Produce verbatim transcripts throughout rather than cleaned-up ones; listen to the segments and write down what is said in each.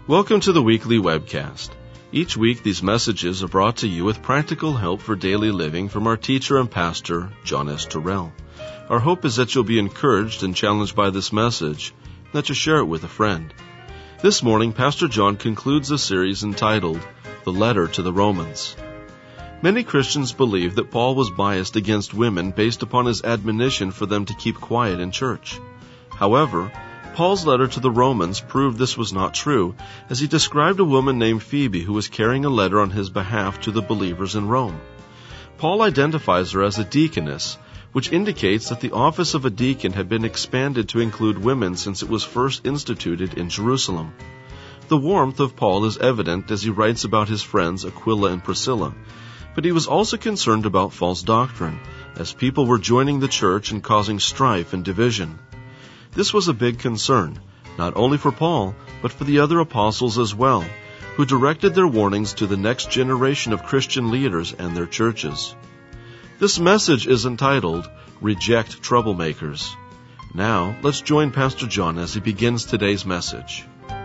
Welcome to the weekly webcast. Each week these messages are brought to you with practical help for daily living from our teacher and pastor, John S. Terrell. Our hope is that you'll be encouraged and challenged by this message, and that you'll share it with a friend. This morning, Pastor John concludes a series entitled, The Letter to the Romans. Many Christians believe that Paul was biased against women based upon his admonition for them to keep quiet in church. However, Paul's letter to the Romans proved this was not true, as he described a woman named Phoebe who was carrying a letter on his behalf to the believers in Rome. Paul identifies her as a deaconess, which indicates that the office of a deacon had been expanded to include women since it was first instituted in Jerusalem. The warmth of Paul is evident as he writes about his friends Aquila and Priscilla, but he was also concerned about false doctrine, as people were joining the church and causing strife and division. This was a big concern, not only for Paul, but for the other apostles as well, who directed their warnings to the next generation of Christian leaders and their churches. This message is entitled, Reject Troublemakers. Now, let's join Pastor John as he begins today's message.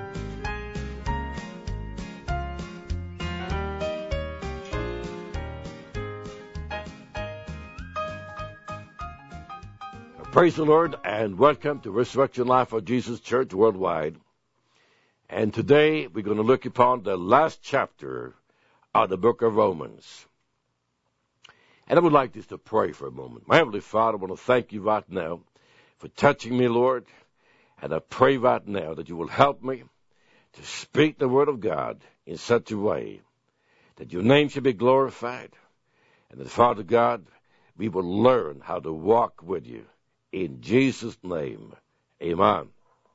Praise the Lord, and welcome to Resurrection Life of Jesus Church Worldwide. And today we're going to look upon the last chapter of the book of Romans. And I would like just to pray for a moment. My Heavenly Father, I want to thank you right now for touching me, Lord. And I pray right now that you will help me to speak the word of God in such a way that your name should be glorified. And that, Father God, we will learn how to walk with you. In Jesus' name, amen.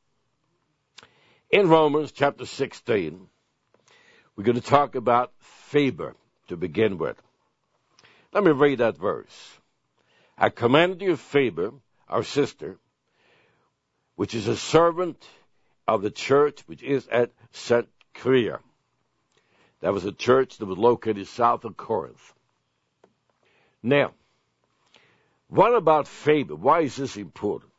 In Romans chapter sixteen, we're going to talk about Phoebe to begin with. Let me read that verse. I commanded you, Phoebe, our sister, which is a servant of the church which is at Cenchrea. That was a church that was located south of Corinth. Now, what about Phoebe? Why is this important?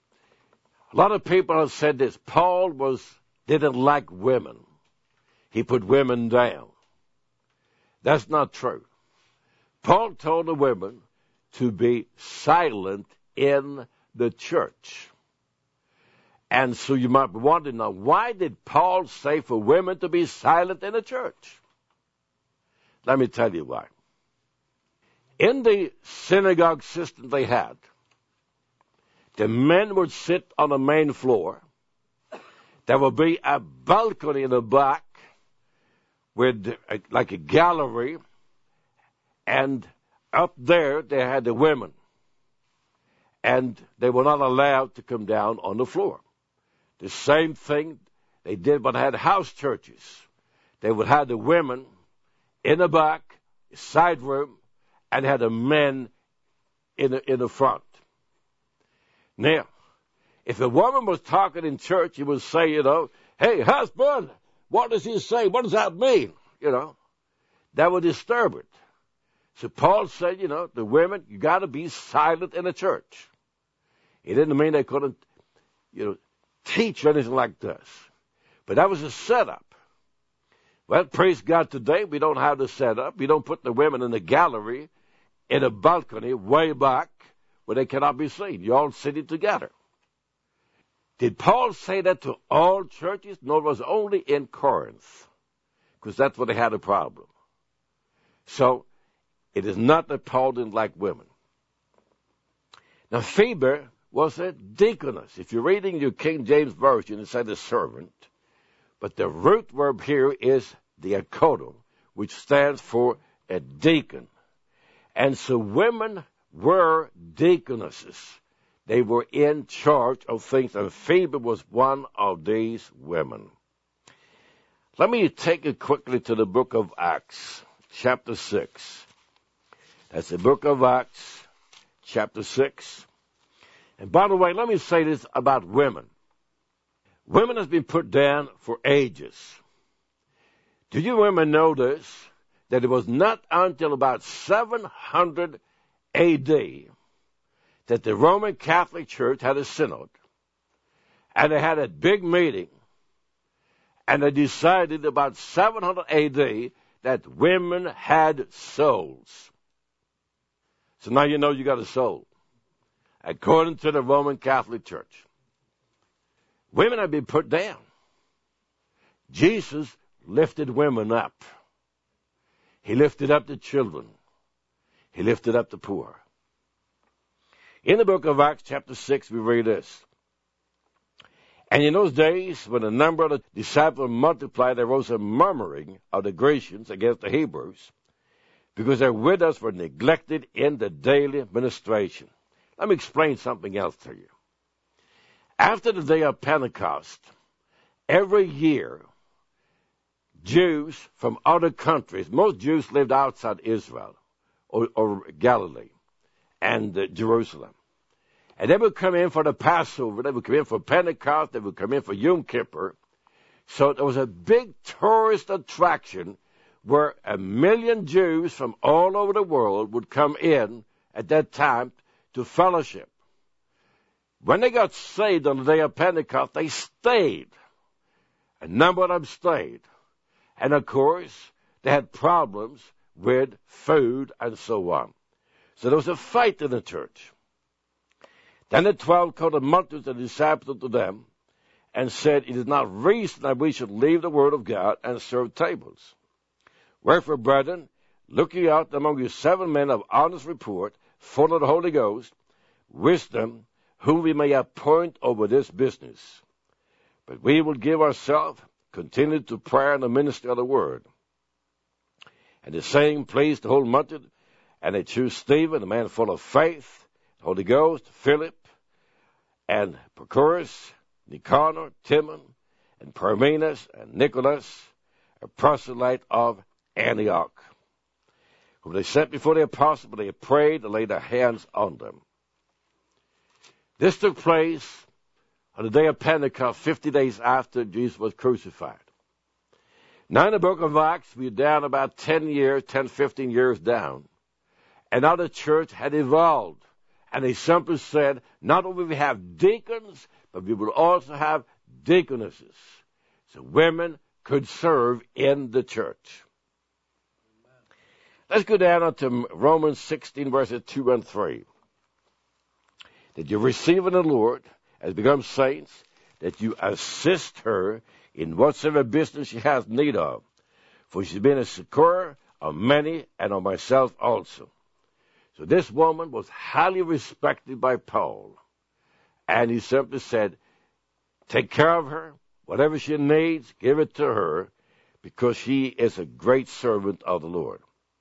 A lot of people have said this. Paul was didn't like women. He put women down. That's not true. Paul told the women to be silent in the church. And so you might be wondering now, why did Paul say for women to be silent in the church? Let me tell you why. In the synagogue system they had, the men would sit on the main floor. There would be a balcony in the back with a, like a gallery, and up there they had the women. And they were not allowed to come down on the floor. The same thing they did when they had house churches. They would have the women in the back, side room, and had the men in the, in the front. Now, if a woman was talking in church, he would say, you know, hey, husband, what does he say? What does that mean? You know, that would disturb it. So Paul said, you know, the women, you got to be silent in the church. It didn't mean they couldn't, you know, teach or anything like this. But that was a setup. Well, praise God, today we don't have the setup. We don't put the women in the gallery, in a balcony way back where they cannot be seen. You're all sitting together. Did Paul say that to all churches? No, it was only in Corinth, because that's where they had a problem. So it is not that Paul didn't like women. Now, Phoebe was a deaconess. If you're reading your King James Version, it said a servant, but the root verb here is diakono, which stands for a deacon. And so women were deaconesses. They were in charge of things, and Phoebe was one of these women. Let me take it quickly to the book of Acts, chapter six. That's the book of Acts, chapter six. And by the way, let me say this about women. Women has been put down for ages. Do you women know this? That it was not until about seven hundred A D that the Roman Catholic Church had a synod, and they had a big meeting, And they decided about seven hundred A D that women had souls. So now you know you got a soul. According to the Roman Catholic Church, women have been put down. Jesus lifted women up. He lifted up the children. He lifted up the poor. In the book of Acts, chapter six, we read this. And in those days, when the number of the disciples multiplied, there rose a murmuring of the Grecians against the Hebrews, because their widows were neglected in the daily ministration. Let me explain something else to you. After the day of Pentecost, every year, Jews from other countries, most Jews lived outside Israel or, or Galilee and uh, Jerusalem. And they would come in for the Passover, they would come in for Pentecost, they would come in for Yom Kippur. So there was a big tourist attraction where a million Jews from all over the world would come in at that time to fellowship. When they got saved on the day of Pentecost, they stayed. A number of them stayed. And of course, they had problems with food and so on. So there was a fight in the church. Then the twelve called the multitudes and disciples to them and said, it is not reason that we should leave the word of God and serve tables. Wherefore, brethren, look ye out among you seven men of honest report, full of the Holy Ghost, wisdom, whom we may appoint over this business. But we will give ourselves continue to prayer and the ministry of the word. And the saying pleased the whole multitude, and they chose Stephen, a man full of faith, the Holy Ghost, Philip, and Prochorus, Nicanor, Timon, and Parmenas, and Nicholas, a proselyte of Antioch, whom they sent before the apostles, but they prayed and laid their hands on them. This took place on the day of Pentecost, fifty days after Jesus was crucified. Now in the book of Acts, we're down about ten years, ten, fifteen years down. And now the church had evolved. And they simply said, not only we have deacons, but we will also have deaconesses. So women could serve in the church. Amen. Let's go down to Romans sixteen, verses two and three. That you receive in the Lord as become saints, that you assist her in whatsoever business she has need of. For she's been a succor of many and of myself also. So this woman was highly respected by Paul. And he simply said, take care of her. Whatever she needs, give it to her, because she is a great servant of the Lord.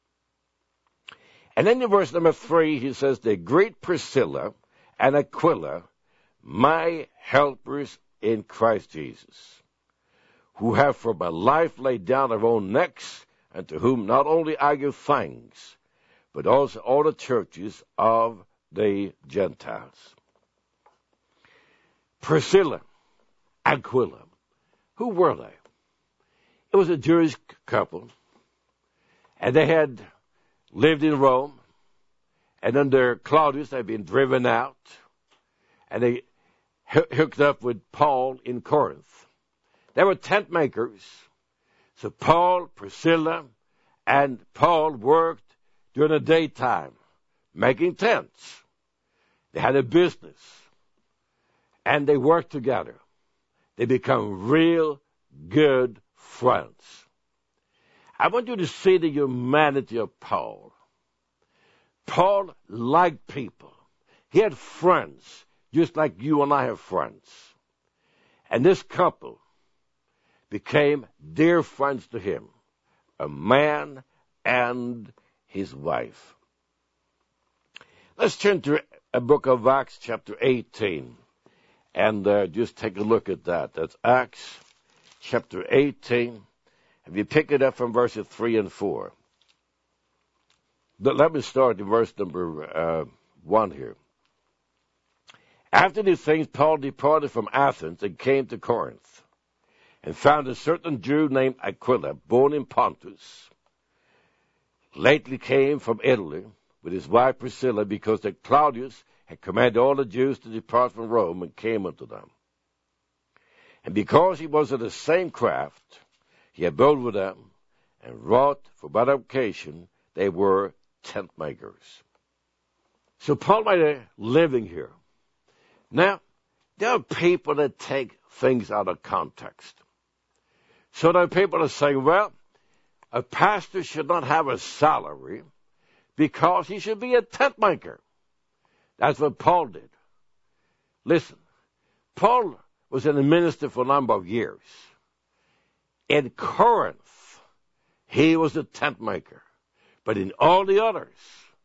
And then in verse number three, he says, they greet Priscilla and Aquila, my helpers in Christ Jesus, who have for my life laid down their own necks, and to whom not only I give thanks, but also all the churches of the Gentiles. Priscilla, Aquila, who were they? It was a Jewish couple, and they had lived in Rome, and under Claudius they'd been driven out, and they hooked up with Paul in Corinth. They were tent makers. So Paul, Priscilla, and Paul worked during the daytime, making tents. They had a business, and they worked together. They become real good friends. I want you to see the humanity of Paul. Paul liked people. He had friends, just like you and I have friends. And this couple became dear friends to him, a man and his wife. Let's turn to a book of Acts, chapter eighteen, and uh, just take a look at that. That's Acts, chapter eighteen. If you pick it up from verses three and four. But let me start in verse number uh, one here. After these things, Paul departed from Athens and came to Corinth, and found a certain Jew named Aquila, born in Pontus, lately came from Italy with his wife Priscilla, because that Claudius had commanded all the Jews to depart from Rome, and came unto them. And because he was of the same craft, he abode with them and wrought for that occasion. They were tent makers. So Paul made a living here. Now, there are people that take things out of context. So there are people that say, well, a pastor should not have a salary because he should be a tent maker. That's what Paul did. Listen, Paul was in the ministry for a number of years. In Corinth, he was a tent maker. But in all the others,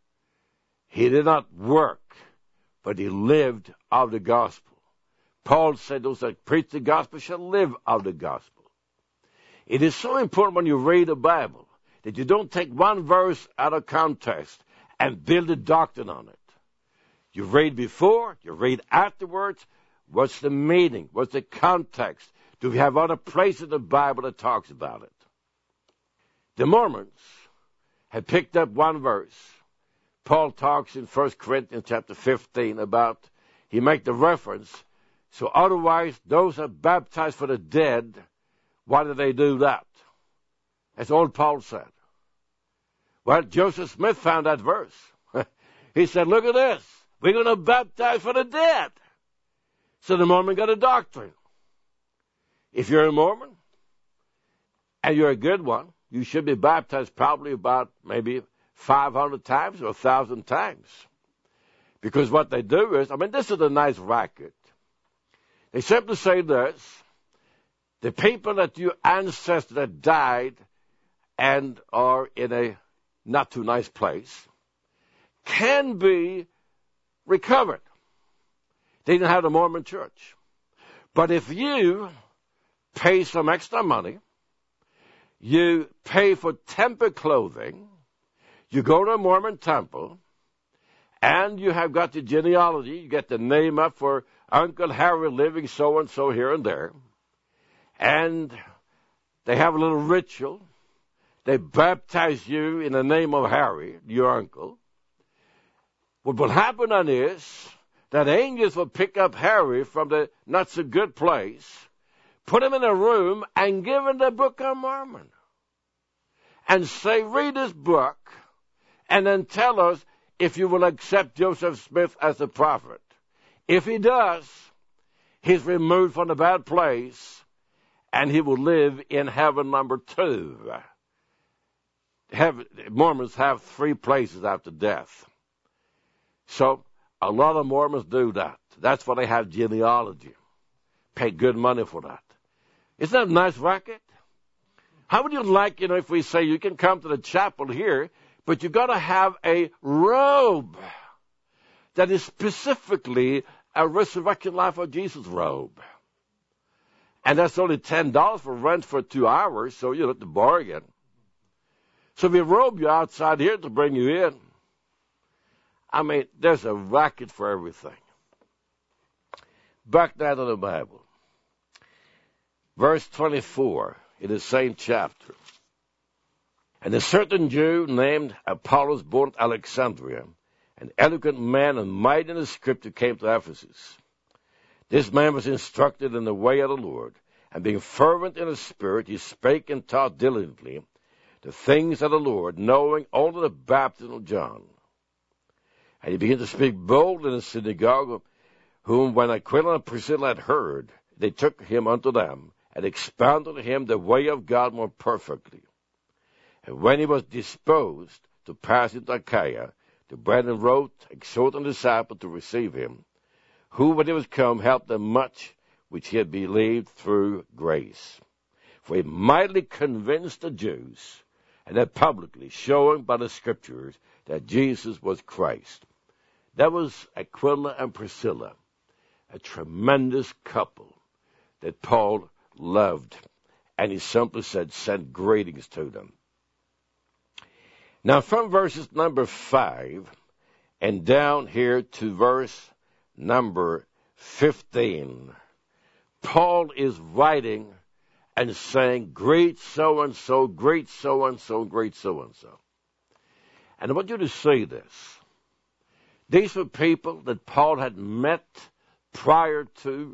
he did not work, but he lived of the gospel. Paul said those that preach the gospel shall live of the gospel. It is so important when you read the Bible that you don't take one verse out of context and build a doctrine on it. You read before, you read afterwards. What's the meaning? What's the context? Do we have other places in the Bible that talks about it? The Mormons had picked up one verse. Paul talks in First Corinthians chapter fifteen about, he makes the reference, so otherwise those that are baptized for the dead, why do they do that? That's all Paul said. Well, Joseph Smith found that verse. He said, look at this. We're going to baptize for the dead. So the Mormon got a doctrine. If you're a Mormon, and you're a good one, you should be baptized probably about maybe five hundred times or one thousand times. Because what they do is, I mean, this is a nice racket. They simply say this, the people that your ancestors that died and are in a not too nice place can be recovered. They didn't have the Mormon church. But if you pay some extra money, you pay for temple clothing, you go to a Mormon temple, and you have got the genealogy, you get the name up for Uncle Harry living so-and-so here and there, and they have a little ritual. They baptize you in the name of Harry, your uncle. What will happen then is that angels will pick up Harry from the not-so-good place, put him in a room, and give him the Book of Mormon. And say, read this book, and then tell us if you will accept Joseph Smith as a prophet. If he does, he's removed from the bad place, and he will live in heaven number two. Heaven, Mormons have three places after death. So a lot of Mormons do that. That's why they have genealogy. Pay good money for that. Isn't that a nice racket? How would you like, you know, if we say you can come to the chapel here, but you've got to have a robe that is specifically a Resurrection Life of Jesus robe. And that's only ten dollars for rent for two hours, so you have to bargain. So we robe you outside here to bring you in. I mean, there's a racket for everything. Back down to the Bible. Verse twenty-four in the same chapter. And a certain Jew named Apollos, born at Alexandria, an eloquent man and mighty in the Scripture, came to Ephesus. This man was instructed in the way of the Lord, and being fervent in the Spirit, he spake and taught diligently the things of the Lord, knowing only the baptism of John. And he began to speak boldly in the synagogue, whom when Aquila and Priscilla had heard, they took him unto them, and expounded to him the way of God more perfectly. And when he was disposed to pass into Achaia, the brethren wrote, exhorting the disciples to receive him, who, when he was come, helped them much, which he had believed through grace. For he mightily convinced the Jews, and had publicly showing by the Scriptures that Jesus was Christ. That was Aquila and Priscilla, a tremendous couple that Paul loved. And he simply said, send greetings to them. Now from verses number five and down here to verse number fifteen, Paul is writing and saying, great so-and-so, great so-and-so, great so-and-so. And I want you to see this. These were people that Paul had met prior to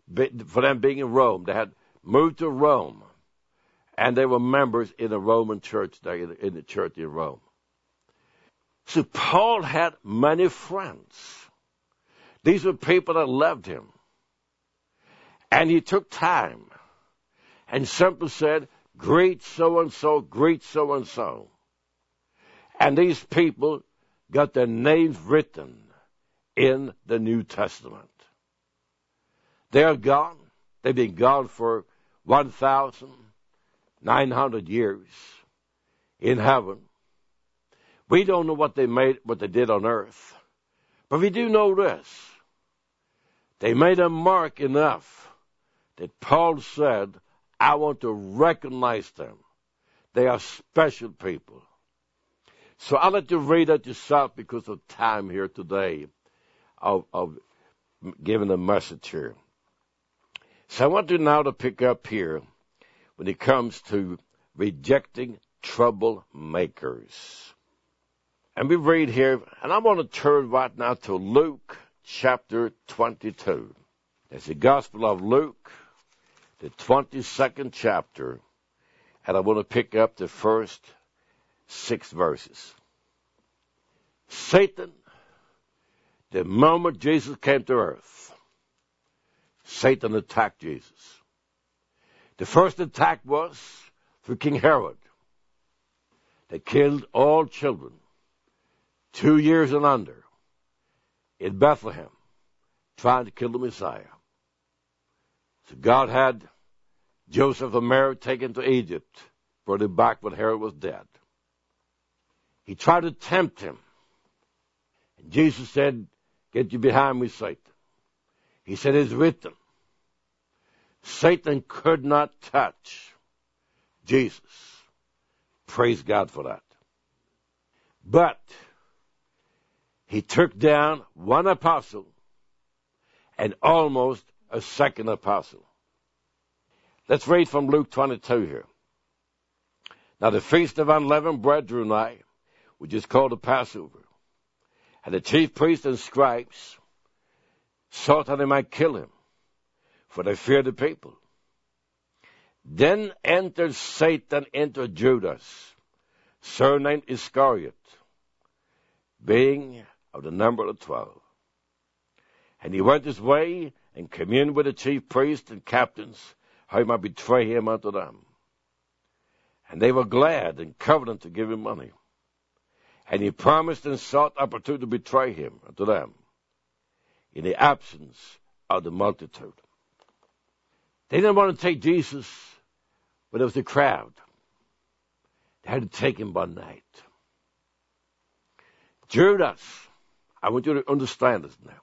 for them being in Rome. They had moved to Rome, and they were members in the Roman church there, in the church in Rome. So Paul had many friends. These were people that loved him. And he took time and simply said, greet so-and-so, greet so-and-so. And these people got their names written in the New Testament. They are gone. They've been gone for one thousand nine hundred years in heaven. We don't know what they made, what they did on earth. But we do know this. They made a mark enough that Paul said, I want to recognize them. They are special people. So I'll let you read that yourself because of time here today of, of giving a message here. So I want you now to pick up here when it comes to rejecting troublemakers. And we read here, and I want to turn right now to Luke chapter twenty-two. It's the Gospel of Luke, the twenty-second chapter, and I want to pick up the first six verses. Satan, the moment Jesus came to earth, Satan attacked Jesus. The first attack was through King Herod. They killed all children, two years and under, in Bethlehem, trying to kill the Messiah. So God had Joseph and Mary taken to Egypt, brought him back when Herod was dead. He tried to tempt him. And Jesus said, get you behind me, Satan. He said, it's written. Satan could not touch Jesus. Praise God for that. But he took down one apostle and almost a second apostle. Let's read from Luke twenty-two here. Now the feast of unleavened bread drew nigh, which is called the Passover. And the chief priests and scribes sought how they might kill him, for they feared the people. Then entered Satan into Judas, surnamed Iscariot, being of the number of twelve. And he went his way and communed with the chief priests and captains, how he might betray him unto them. And they were glad and covenant to give him money. And he promised and sought opportunity to betray him unto them in the absence of the multitude. They didn't want to take Jesus when there was a crowd. They had to take him by night. Judas, I want you to understand this now.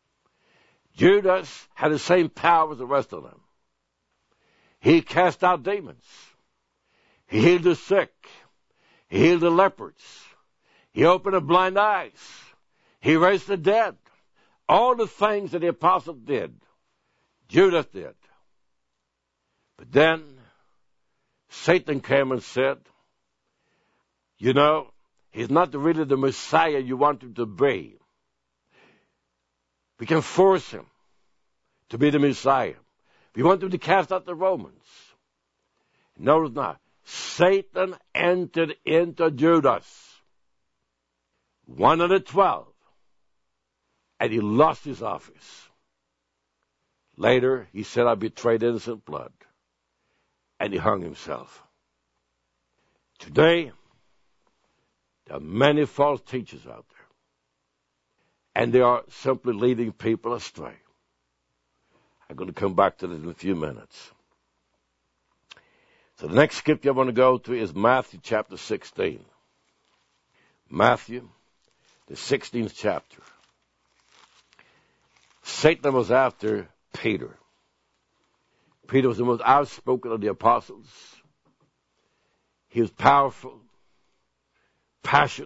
Judas had the same power as the rest of them. He cast out demons. He healed the sick. He healed the lepers. He opened the blind eyes. He raised the dead. All the things that the apostles did, Judas did. But then Satan came and said, you know, he's not really the Messiah you want him to be. We can force him to be the Messiah. We want him to cast out the Romans. Notice now, Satan entered into Judas, one of the twelve, and he lost his office. Later, he said, I betrayed innocent blood, and he hung himself. Today, there are many false teachers out there, and they are simply leading people astray. I'm going to come back to this in a few minutes. So the next scripture I want to go to is Matthew chapter sixteen. Matthew, the sixteenth chapter. Satan was after Peter. Peter was the most outspoken of the apostles. He was powerful, passionate.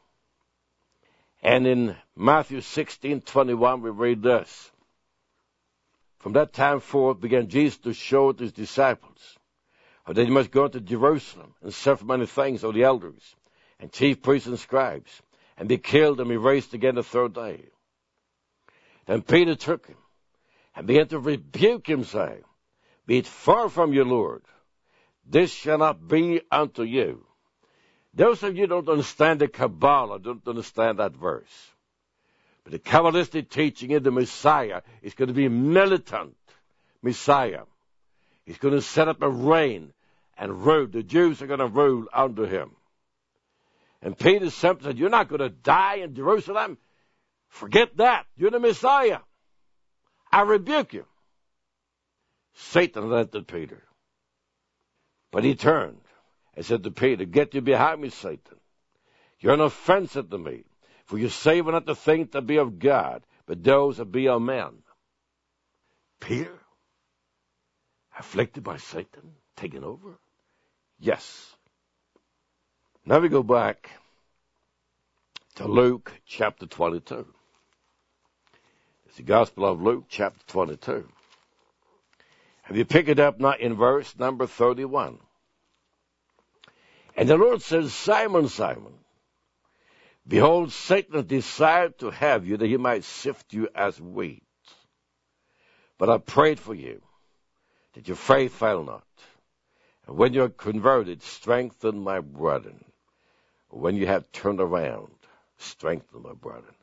And in Matthew sixteen twenty-one, we read this. From that time forth began Jesus to show to his disciples how they must go to Jerusalem and suffer many things of the elders and chief priests and scribes, and be killed and be raised again the third day. Then Peter took him and began to rebuke him, saying, Be it far from you, Lord. This shall not be unto you. Those of you who don't understand the Kabbalah don't understand that verse. But the Kabbalistic teaching in the Messiah is going to be a militant Messiah. He's going to set up a reign and rule. The Jews are going to rule under him. And Peter simply said, You're not going to die in Jerusalem. Forget that. You're the Messiah. I rebuke you. Satan led to Peter. But he turned and said to Peter, Get you behind me, Satan. You're an offense to me. For you savor not the things that be of God, but those that be of men. Peter, afflicted by Satan, taken over? Yes. Now we go back to Luke chapter twenty-two. It's the Gospel of Luke chapter twenty-two. And you pick it up now in verse number thirty-one. And the Lord says, Simon, Simon, behold, Satan has desired to have you, that he might sift you as wheat. But I prayed for you, that your faith fail not. And when you are converted, strengthen my brethren. When you have turned around, strengthen my brethren.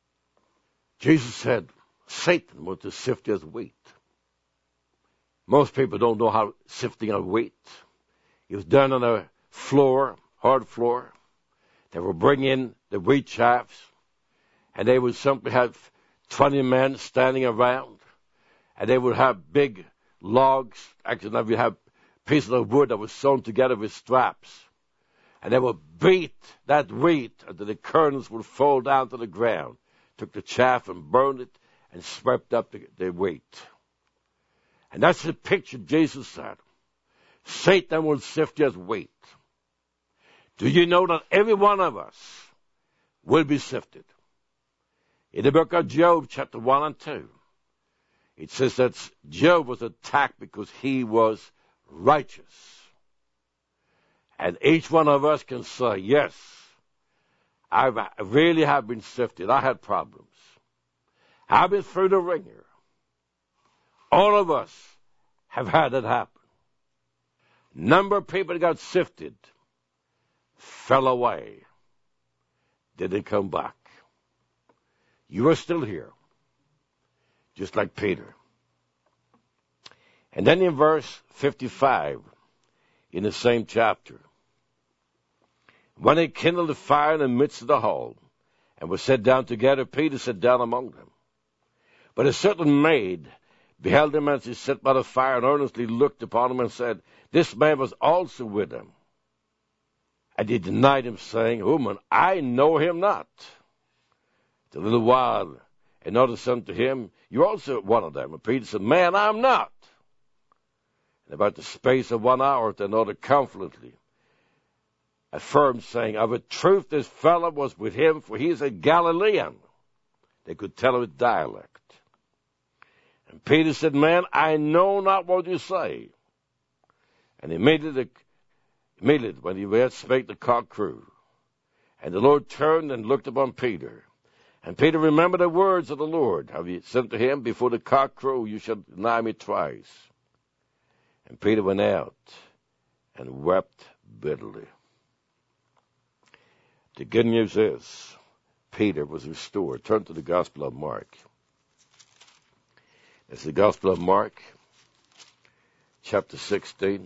Jesus said, Satan wants to sift you as wheat. Most people don't know how sifting of wheat. It was done on a floor, hard floor. They would bring in the wheat chaffs, and they would simply have twenty men standing around, and they would have big logs. Actually, they would have pieces of wood that was sewn together with straps, and they would beat that wheat until the kernels would fall down to the ground. Took the chaff and burned it and swept up the, the wheat. And that's the picture Jesus said. Satan will sift you as wheat. Do you know that every one of us will be sifted? In the book of Job, chapter one and two, it says that Job was attacked because he was righteous. And each one of us can say, yes, I really have been sifted. I had problems. I've been through the ringer. All of us have had it happen. Number of people that got sifted fell away. Didn't come back. You are still here, just like Peter. And then in verse fifty-five, in the same chapter, when they kindled a fire in the midst of the hall, and were set down together, Peter sat down among them. But a certain maid beheld him as he sat by the fire, and earnestly looked upon him, and said, This man was also with him. And he denied him, saying, Woman, I know him not. A little while, another said unto him, You're also one of them. And Peter said, Man, I'm not. And about the space of one hour, another confidently affirmed, saying, Of a truth this fellow was with him, for he is a Galilean. They could tell his dialect. And Peter said, Man, I know not what you say. And immediately, immediately when he yet spake, the cock crew. And the Lord turned and looked upon Peter. And Peter remembered the words of the Lord, how he said to him, Before the cock crow you shall deny me twice. And Peter went out and wept bitterly. The good news is, Peter was restored. Turn to the Gospel of Mark. It's the Gospel of Mark, chapter sixteen.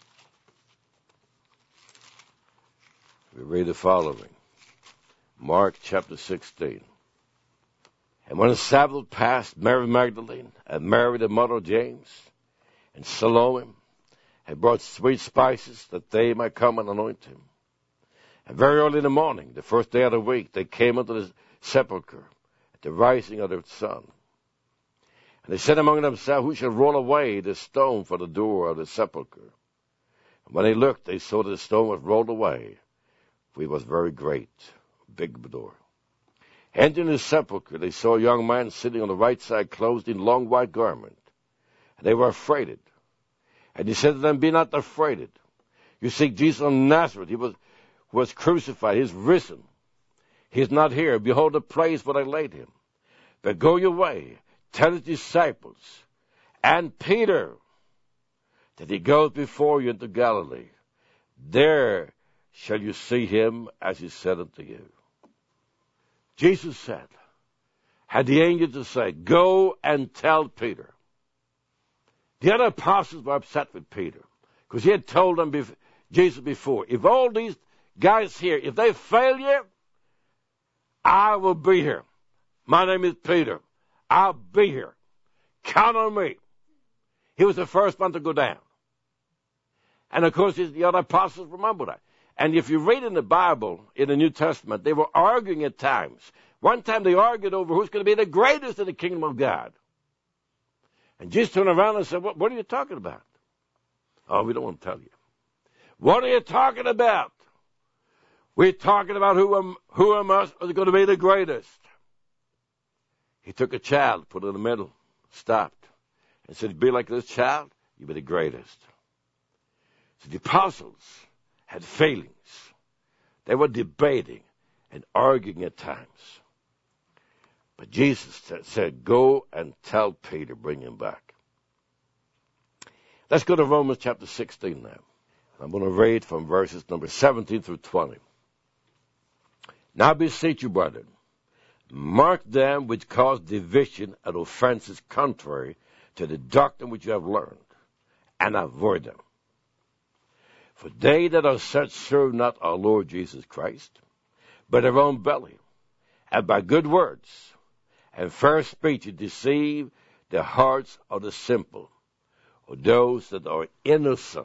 We read the following. Mark chapter sixteen. And when the Sabbath passed, Mary Magdalene and Mary the mother of James and Salome had brought sweet spices that they might come and anoint him. And very early in the morning, the first day of the week, they came unto the sepulchre at the rising of the sun. And they said among themselves, Who shall roll away the stone for the door of the sepulchre? And when they looked, they saw that the stone was rolled away, for it was very great, big door. Entering the sepulchre, they saw a young man sitting on the right side, clothed in long white garment. And they were afraid. And he said to them, Be not afraid. You seek Jesus of Nazareth. He was, was crucified. He is risen. He is not here. Behold the place where I laid him. But go your way. tell his disciples and Peter that he goes before you into Galilee. There shall you see him as he said unto you. Jesus said, had the angel to say, go and tell Peter. The other apostles were upset with Peter because he had told them, before, Jesus before, if all these guys here, if they fail you, I will be here. My name is Peter. I'll be here. Count on me. He was the first one to go down. And of course, the other apostles remember that. And if you read in the Bible, in the New Testament, they were arguing at times. One time they argued over who's going to be the greatest in the kingdom of God. And Jesus turned around and said, what, what are you talking about? Oh, we don't want to tell you. What are you talking about? We're talking about who, am, who am us is going to be the greatest. He took a child, put it in the middle, stopped, and said, be like this child, you'll be the greatest. So the apostles had failings. They were debating and arguing at times. But Jesus said, go and tell Peter, bring him back. Let's go to Romans chapter sixteen now. I'm going to read from verses number seventeen through twenty. Now beseech you, brethren, mark them which cause division and offenses contrary to the doctrine which you have learned, and avoid them. For they that are such serve not our Lord Jesus Christ, but their own belly, and by good words and fair speech deceive the hearts of the simple, or those that are innocent.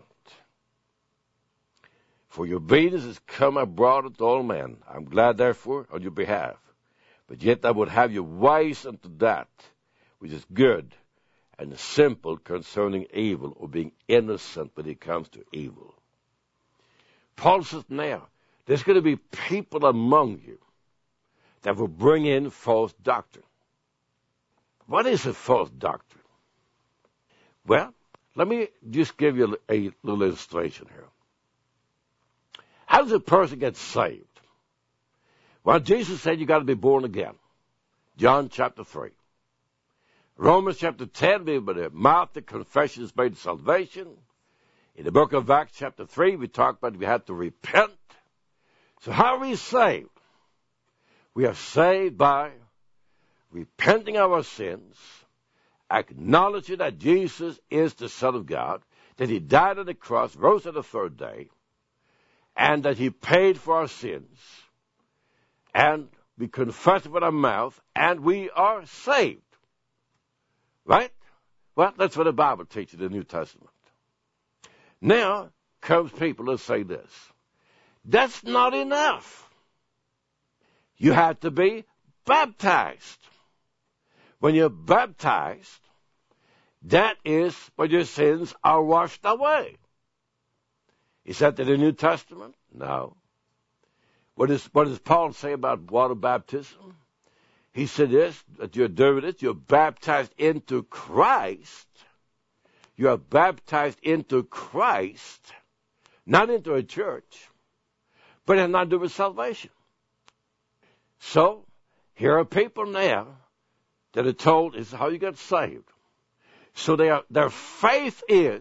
For your obedience is come abroad unto all men. I'm glad, therefore, on your behalf. But yet I would have you wise unto that which is good, and simple concerning evil, or being innocent when it comes to evil. Paul says now, there's going to be people among you that will bring in false doctrine. What is a false doctrine? Well, let me just give you a little illustration here. How does a person get saved? Well, Jesus said you got to be born again. John chapter three. Romans chapter ten, by the mouth the confession is made to salvation. In the book of Acts chapter three, we talk about we have to repent. So how are we saved? We are saved by repenting of our sins, acknowledging that Jesus is the Son of God, that he died on the cross, rose on the third day, and that he paid for our sins. And we confess it with our mouth, and we are saved. Right? Well, that's what the Bible teaches in the New Testament. Now comes people that say this. That's not enough. You have to be baptized. When you're baptized, that is when your sins are washed away. Is that in the New Testament? No. What, is, what does Paul say about water baptism? He said this, that you're doing it, you're baptized into Christ. You are baptized into Christ, not into a church, but it has nothing to do with salvation. So, here are people now that are told this is how you get saved. So they are, their faith is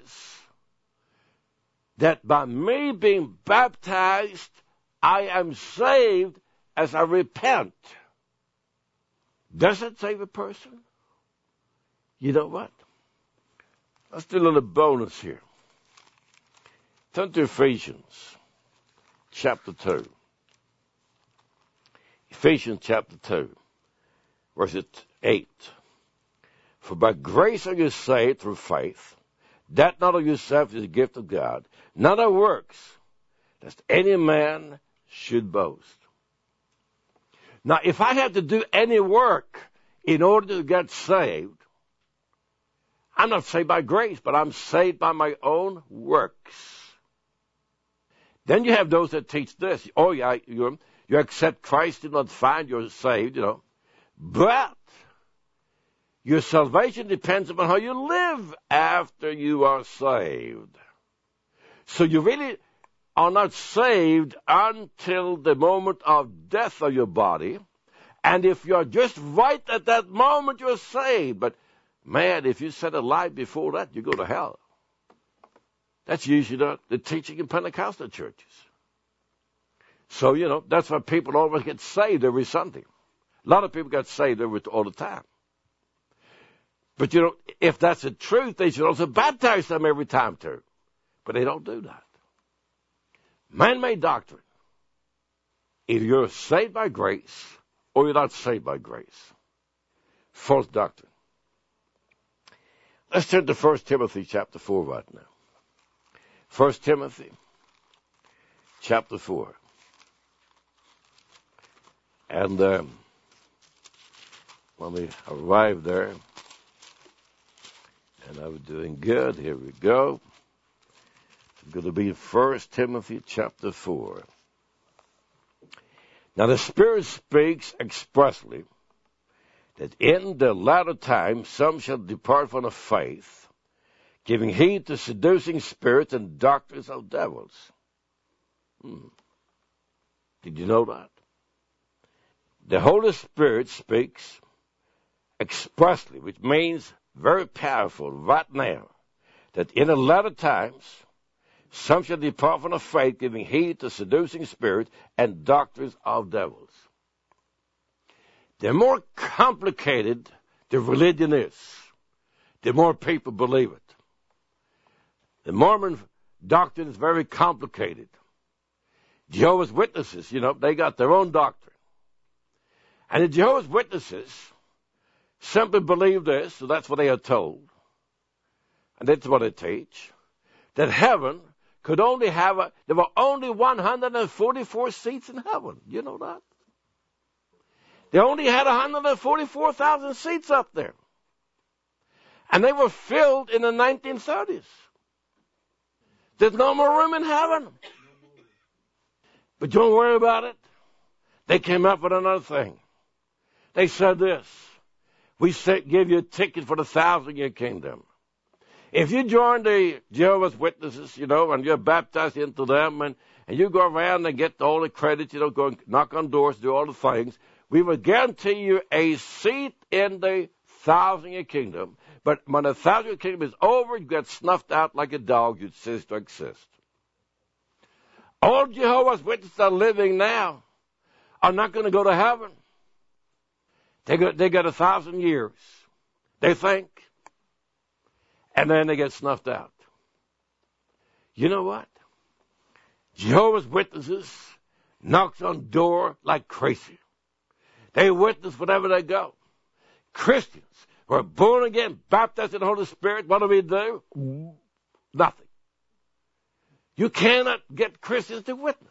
that by me being baptized, I am saved as I repent. Does it save a person? You know what? Let's do a little bonus here. Turn to Ephesians chapter two. Ephesians chapter two, verse eight. For by grace are you saved through faith, that not of yourself is a gift of God, not of works, lest any man should boast. Now, if I had to do any work in order to get saved, I'm not saved by grace, but I'm saved by my own works. Then you have those that teach this. Oh, yeah, you, you accept Christ, you're not fine, you're saved, you know. But your salvation depends upon how you live after you are saved. So you really are not saved until the moment of death of your body, And if you're just right at that moment, you're saved. But, man, if you said a lie before that, you go to hell. That's usually the, the teaching in Pentecostal churches. So, you know, that's why people always get saved every Sunday. A lot of people get saved every, all the time. But, you know, if that's the truth, they should also baptize them every time, too. But they don't do that. Man-made doctrine. Either you're saved by grace or you're not saved by grace. False doctrine. Let's turn to First Timothy chapter four right now. First Timothy chapter four. And um, let me arrive there. And I'm doing good. Here we go. It's going to be First Timothy chapter four. Now the Spirit speaks expressly that in the latter time some shall depart from the faith, giving heed to seducing spirits and doctrines of devils. Hmm. Did you know that? The Holy Spirit speaks expressly, which means very powerful right now, that in the latter times some shall depart from the faith, giving heed to seducing spirits and doctrines of devils. The more complicated the religion is, the more people believe it. The Mormon doctrine is very complicated. Jehovah's Witnesses, you know, they got their own doctrine. And the Jehovah's Witnesses simply believe this, so that's what they are told. And that's what they teach. That heaven could only have, a, there were only one hundred forty-four seats in heaven. You know that? They only had one hundred forty-four thousand seats up there. And they were filled in the nineteen thirties. There's no more room in heaven. But don't worry about it. They came up with another thing. They said this. We said, give you a ticket for the thousand-year kingdom. If you join the Jehovah's Witnesses, you know, and you're baptized into them, and, and you go around and get all the credit, you know, go and knock on doors, do all the things, we will guarantee you a seat in the thousand-year kingdom. But when the thousand-year kingdom is over, you get snuffed out like a dog. You cease to exist. All Jehovah's Witnesses that are living now are not going to go to heaven. They got, they got a thousand years, they think, and then they get snuffed out. You know what? Jehovah's Witnesses knocks on door like crazy. They witness wherever they go. Christians who are born again, baptized in the Holy Spirit, what do we do? Nothing. You cannot get Christians to witness.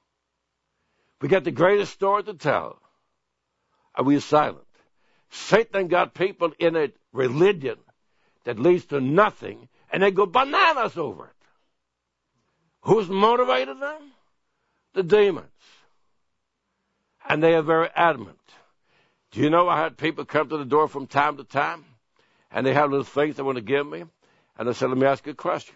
We got the greatest story to tell, and we are silent. Satan got people in a religion that leads to nothing, and they go bananas over it. Who's motivated them? The demons. And they are very adamant. Do you know I had people come to the door from time to time, and they have little things they want to give me, and I said, let me ask you a question.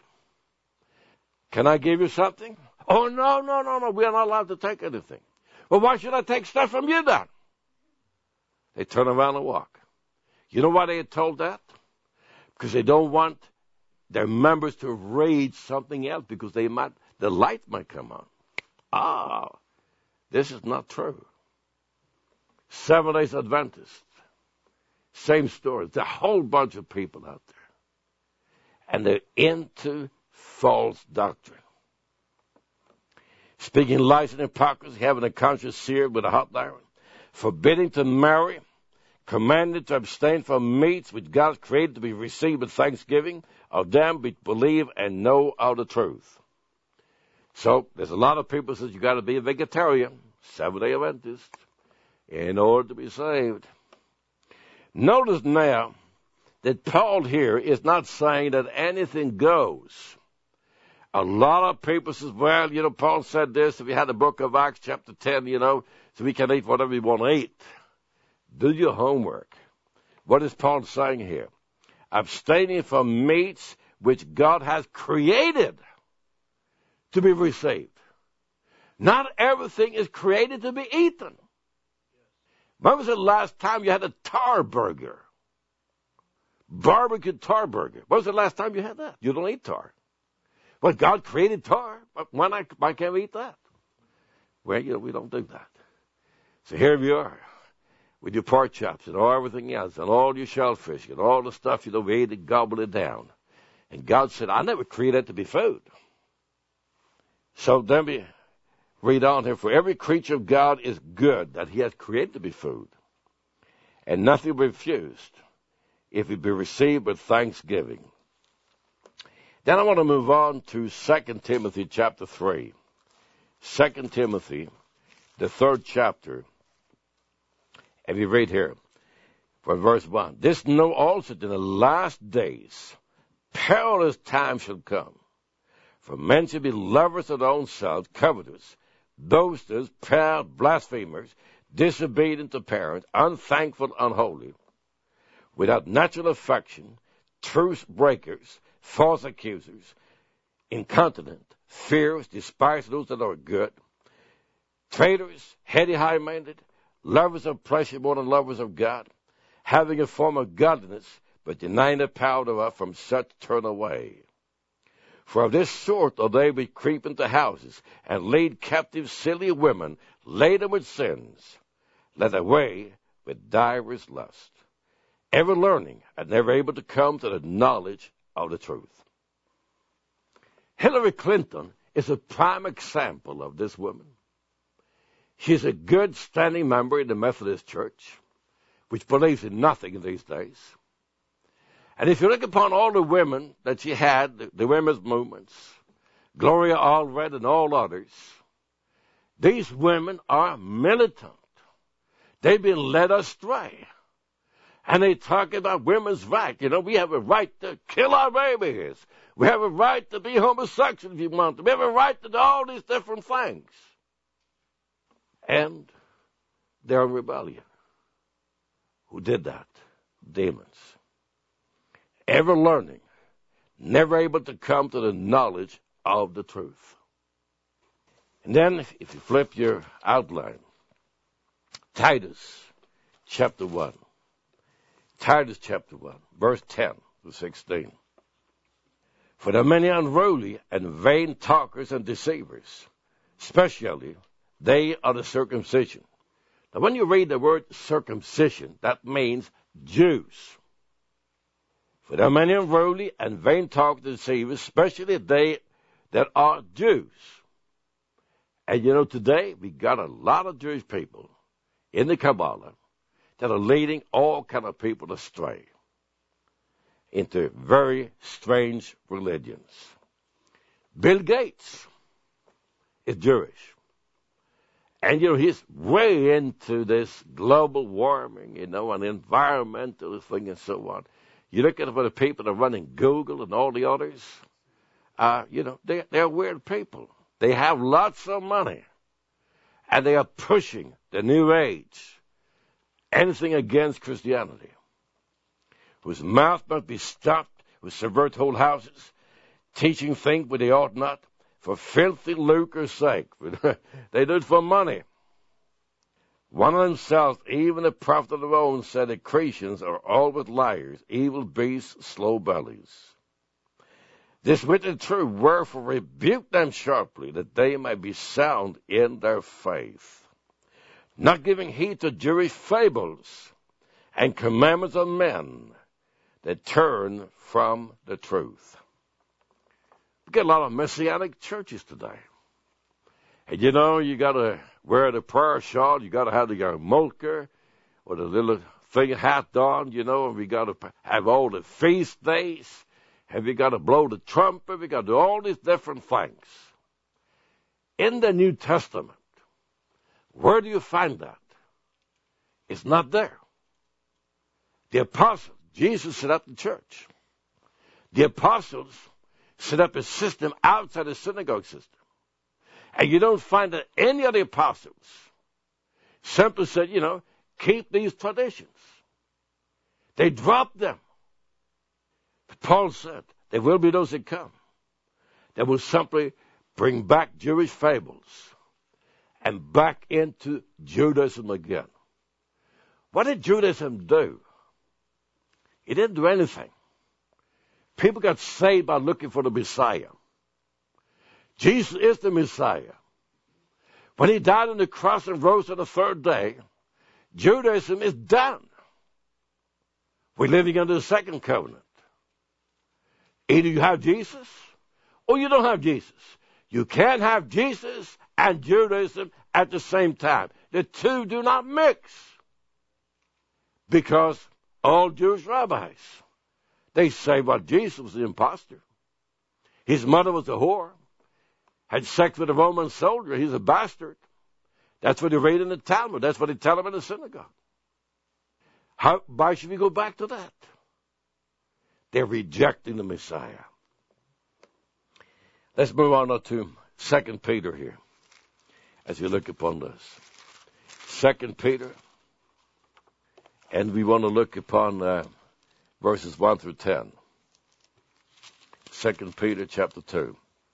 Can I give you something? Oh, no, no, no, no, we are not allowed to take anything. Well, why should I take stuff from you then? They turn around and walk. You know why they are told that? Because they don't want their members to read something else, because they might, the light might come on. Ah, this is not true. Seven Days Adventists, same story. There's a whole bunch of people out there, and they're into false doctrine. Speaking lies and hypocrisy, having a conscience seared with a hot iron, forbidding to marry, commanded to abstain from meats which God has created to be received with thanksgiving, of them which believe and know of the truth. So there's a lot of people who say you got to be a vegetarian, Seventh-day Adventist, in order to be saved. Notice now that Paul here is not saying that anything goes. A lot of people says, well, you know, Paul said this, if you had the book of Acts chapter ten, you know, so we can eat whatever we want to eat. Do your homework. What is Paul saying here? Abstaining from meats which God has created to be received. Not everything is created to be eaten. When was the last time you had a tar burger? Barbecue tar burger. When was the last time you had that? You don't eat tar. Well, God created tar. Why, not, why can't we eat that? Well, you know, we don't do that. So here we are with your pork chops and all everything else and all your shellfish and all the stuff, you know, we ate and gobbled it down. And God said, I never created it to be food. So then we read on here, for every creature of God is good that he has created to be food, and nothing refused if it be received with thanksgiving. Then I want to move on to Second Timothy chapter three. Second Timothy, the third chapter. And we read here from verse one. This know also that in the last days perilous times shall come. For men shall be lovers of their own selves, covetous, boasters, proud, blasphemers, disobedient to parents, unthankful, unholy, without natural affection, truce breakers, false accusers, incontinent, fierce, despise those that are good, traitors, heady, high-minded, lovers of pleasure more than lovers of God, having a form of godliness, but denying the power thereof, from such turn away. For of this sort are they which creep into houses, and lead captive silly women, laden with sins, led away with divers lusts, ever learning and never able to come to the knowledge of the truth. Hillary Clinton is a prime example of this woman. She's a good standing member in the Methodist Church, which believes in nothing in these days. And if you look upon all the women that she had, the, the women's movements, Gloria Allred and all others, these women are militant. They've been led astray. And they talk about women's right. You know, we have a right to kill our babies. We have a right to be homosexual if you want to. We have a right to do all these different things. And they're in rebellion. Who did that? Demons. Ever learning, never able to come to the knowledge of the truth. And then, if you flip your outline, Titus chapter one. Titus chapter one, verse ten to sixteen. For there are many unruly and vain talkers and deceivers, especially they are the circumcision. Now, when you read the word circumcision, that means Jews. For there are many unruly and vain talkers and deceivers, especially they that are Jews. And you know, today we got a lot of Jewish people in the Kabbalah that are leading all kind of people astray into very strange religions. Bill Gates is Jewish. And, you know, he's way into this global warming, you know, and environmental thing and so on. You look at the people that are running Google and all the others, uh, you know, they, they're weird people. They have lots of money. And they are pushing the new age, anything against Christianity, whose mouth must be stopped, who subvert whole houses, teaching things where they ought not, for filthy lucre's sake. They do it for money. One of themselves, even the prophet of their own, said that Christians are always liars, evil beasts, slow bellies. This which is true, wherefore rebuke them sharply, that they may be sound in their faith, not giving heed to Jewish fables and commandments of men that turn from the truth. We get a lot of Messianic churches today. And you know, you got to wear the prayer shawl, you got to have the yarmulke or the little thing hat on, you know, and we got to have all the feast days, and we got to blow the trumpet, we got to do all these different things. In the New Testament, where do you find that? It's not there. The apostles, Jesus set up the church. The apostles set up a system outside the synagogue system. And you don't find that any of the apostles simply said, you know, keep these traditions. They dropped them. But Paul said, there will be those that come that will simply bring back Jewish fables and back into Judaism again. What did Judaism do? It didn't do anything. People got saved by looking for the Messiah. Jesus is the Messiah. When he died on the cross and rose on the third day, Judaism is done. We're living under the second covenant. Either you have Jesus or you don't have Jesus. You can't have Jesus and Judaism at the same time. The two do not mix. Because all Jewish rabbis, they say, well, Jesus was the imposter. His mother was a whore. Had sex with a Roman soldier. He's a bastard. That's what they read in the Talmud. That's what they tell him in the synagogue. How, why should we go back to that? They're rejecting the Messiah. Let's move on now to Second Peter here, as we look upon this. Second Peter, and we want to look upon uh, verses one through ten. Second Peter chapter two.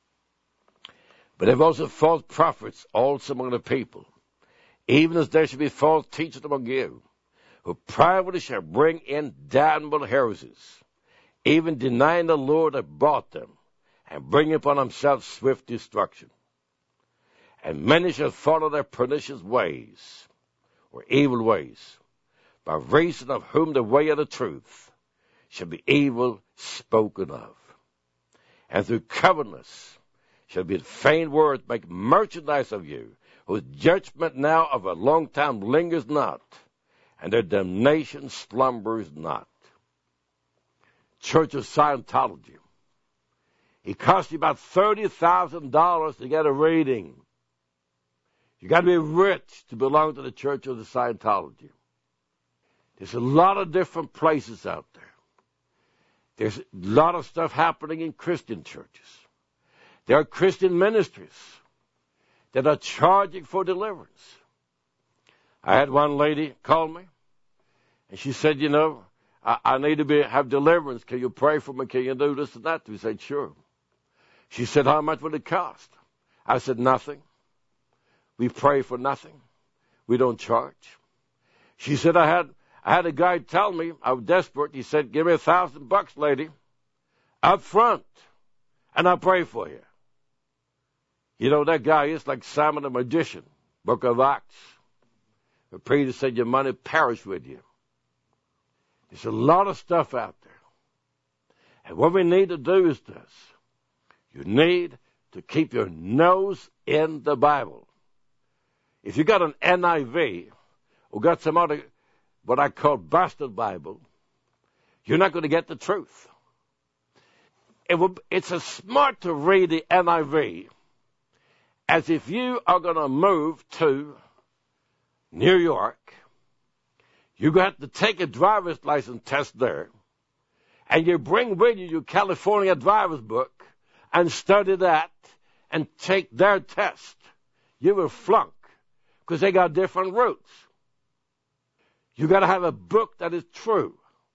But there were also false prophets also among the people, even as there should be false teachers among you, who privately shall bring in damnable heresies, even denying the Lord that bought them, and bring upon themselves swift destruction. And many shall follow their pernicious ways, or evil ways, by reason of whom the way of the truth shall be evil spoken of. And through covetousness shall be faint words make merchandise of you, whose judgment now of a long time lingers not, and their damnation slumbers not. Church of Scientology. It costs you about thirty thousand dollars to get a rating. You got to be rich to belong to the Church of the Scientology. There's a lot of different places out there. There's a lot of stuff happening in Christian churches. There are Christian ministries that are charging for deliverance. I had one lady call me, and she said, you know, I, I need to be have deliverance. Can you pray for me? Can you do this and that? We said, sure. She said, how much would it cost? I said, nothing. We pray for nothing. We don't charge. She said, I had I had a guy tell me, I was desperate. He said, give me a thousand bucks, lady, up front, and I'll pray for you. You know, that guy is like Simon the magician, Book of Acts. The Peter said, your money perish with you. There's a lot of stuff out there. And what we need to do is this. You need to keep your nose in the Bible. If you got an N I V or got some other, what I call bastard Bible, you're not going to get the truth. It will, it's as smart to read the N I V as if you are going to move to New York. You're going to have to take a driver's license test there, and you bring with you your California driver's book and study that and take their test. You will flunk because they got different routes. You got to have a book that is true.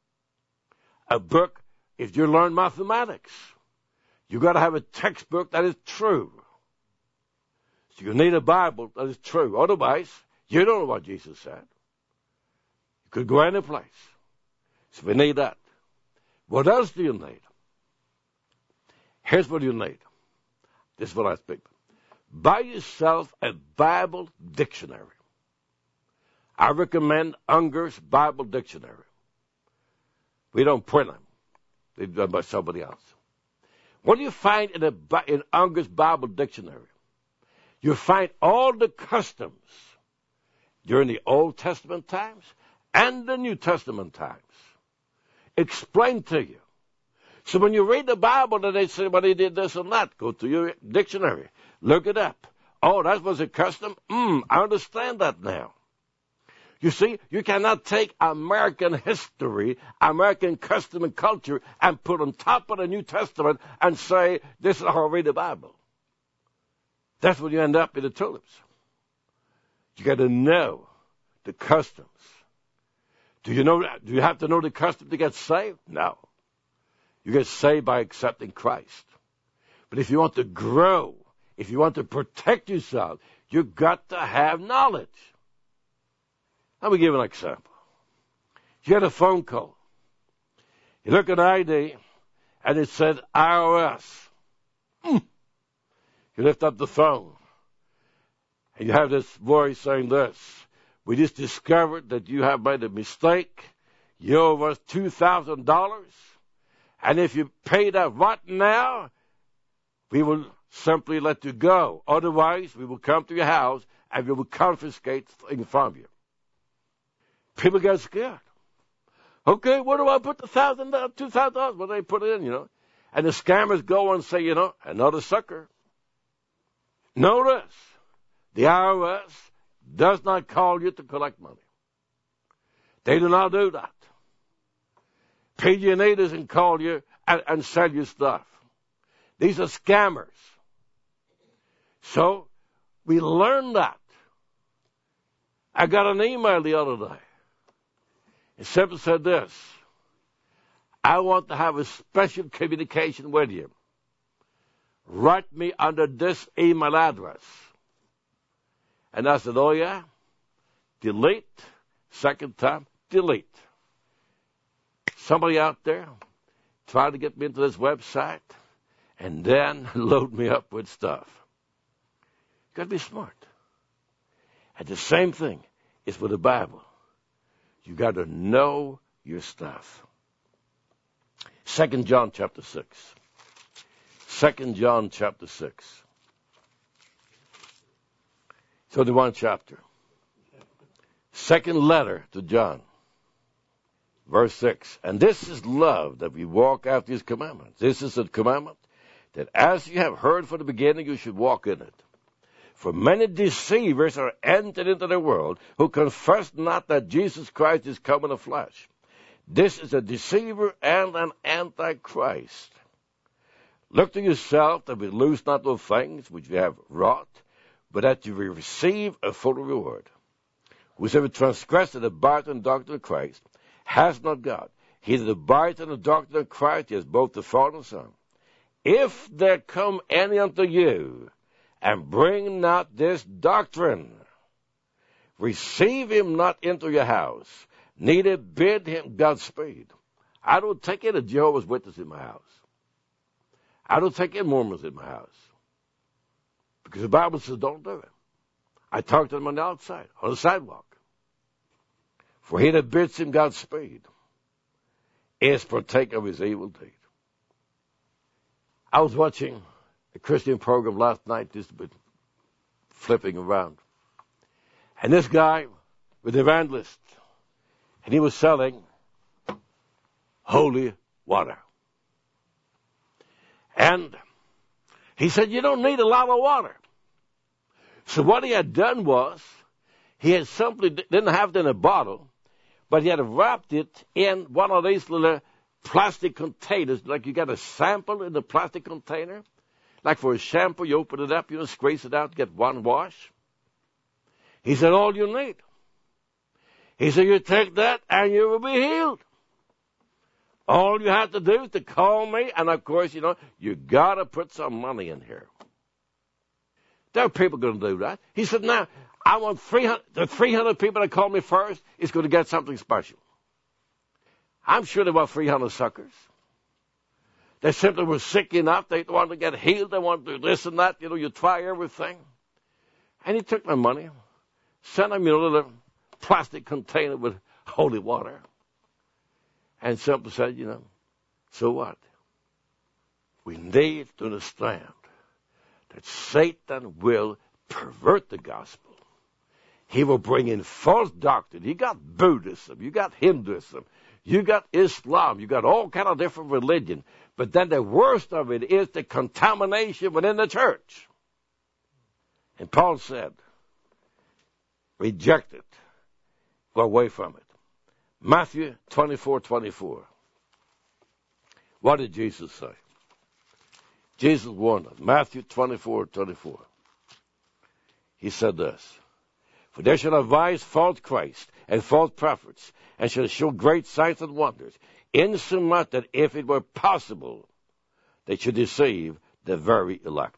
A book, if you learn mathematics, you got to have a textbook that is true. So you need a Bible that is true. Otherwise, you don't know what Jesus said. You could go any place. So we need that. What else do you need? Here's what you need. This is what I speak. Buy yourself a Bible dictionary. I recommend Unger's Bible Dictionary. We don't print them. They're done by somebody else. What do you find in, a, in Unger's Bible Dictionary? You find all the customs during the Old Testament times and the New Testament times. Explained to you. So when you read the Bible and they say, well, he did this and that, go to your dictionary. Look it up. Oh, that was a custom? Hmm, I understand that now. You see, you cannot take American history, American custom and culture, and put on top of the New Testament and say, this is how I read the Bible. That's when you end up in the tulips. You got to know the customs. Do you know? Do you have to know the custom to get saved? No. You get saved by accepting Christ. But if you want to grow, if you want to protect yourself, you've got to have knowledge. Let me give an example. You had a phone call. You look at I D, and it said I R S. Mm. You lift up the phone, and you have this voice saying this. We just discovered that you have made a mistake. You owe us two thousand dollars. And if you pay that right now, we will simply let you go. Otherwise, we will come to your house and we will confiscate things from you. People get scared. Okay, where do I put the thousand dollars, two thousand dollars? Well, they put it in, you know. And the scammers go and say, you know, another sucker. Notice, the I R S does not call you to collect money. They do not do that. P G and E doesn't call you and, and sell you stuff. These are scammers. So, we learned that. I got an email the other day. It simply said this. I want to have a special communication with you. Write me under this email address. And I said, oh yeah? Delete. Second time, delete. Somebody out there tried to get me into this website and then load me up with stuff. You've got to be smart. And the same thing is with the Bible. You got to know your stuff. Second John chapter six. Second John chapter six. So the one chapter. Second letter to John. Verse six. And this is love, that we walk after his commandments. This is the commandment, that as you have heard from the beginning, you should walk in it. For many deceivers are entered into the world, who confess not that Jesus Christ is come in the flesh. This is a deceiver and an antichrist. Look to yourself that we lose not those things which we have wrought, but that you will receive a full reward. Whosoever transgressed the abideth in the doctrine of Christ has not God. He that abideth in the doctrine of Christ, he has both the Father and the Son. If there come any unto you, and bring not this doctrine, receive him not into your house, neither bid him Godspeed. I don't take any Jehovah's Witnesses in my house. I don't take any Mormons in my house. Because the Bible says don't do it. I talk to them on the outside, on the sidewalk. For he that bids him Godspeed is partake of his evil deed. I was watching a Christian program last night, just been flipping around. And this guy was an evangelist, and he was selling holy water. And he said, you don't need a lot of water. So what he had done was, he had simply didn't have it in a bottle, but he had wrapped it in one of these little plastic containers, like you got a sample in the plastic container. Like for a shampoo, you open it up, you know, squeeze it out, get one wash. He said, all you need. He said, you take that and you will be healed. All you have to do is to call me, and of course, you know, you got to put some money in here. There are people going to do that. He said, now, I want three hundred, the three hundred people that call me first is going to get something special. I'm sure there were three hundred suckers. They simply were sick enough. They wanted to get healed. They wanted to do this and that. You know, you try everything. And he took my money, sent him, you know, a little plastic container with holy water, and simply said, you know, so what? We need to understand that Satan will pervert the gospel. He will bring in false doctrine. You got Buddhism. You got Hinduism. You got Islam. You got all kind of different religion. But then the worst of it is the contamination within the church. And Paul said, reject it. Go away from it. Matthew twenty-four twenty-four. What did Jesus say? Jesus warned us. Matthew twenty-four twenty-four. He said this. For they shall advise false Christ and false prophets, and shall show great signs and wonders, insomuch that if it were possible, they should deceive the very elect.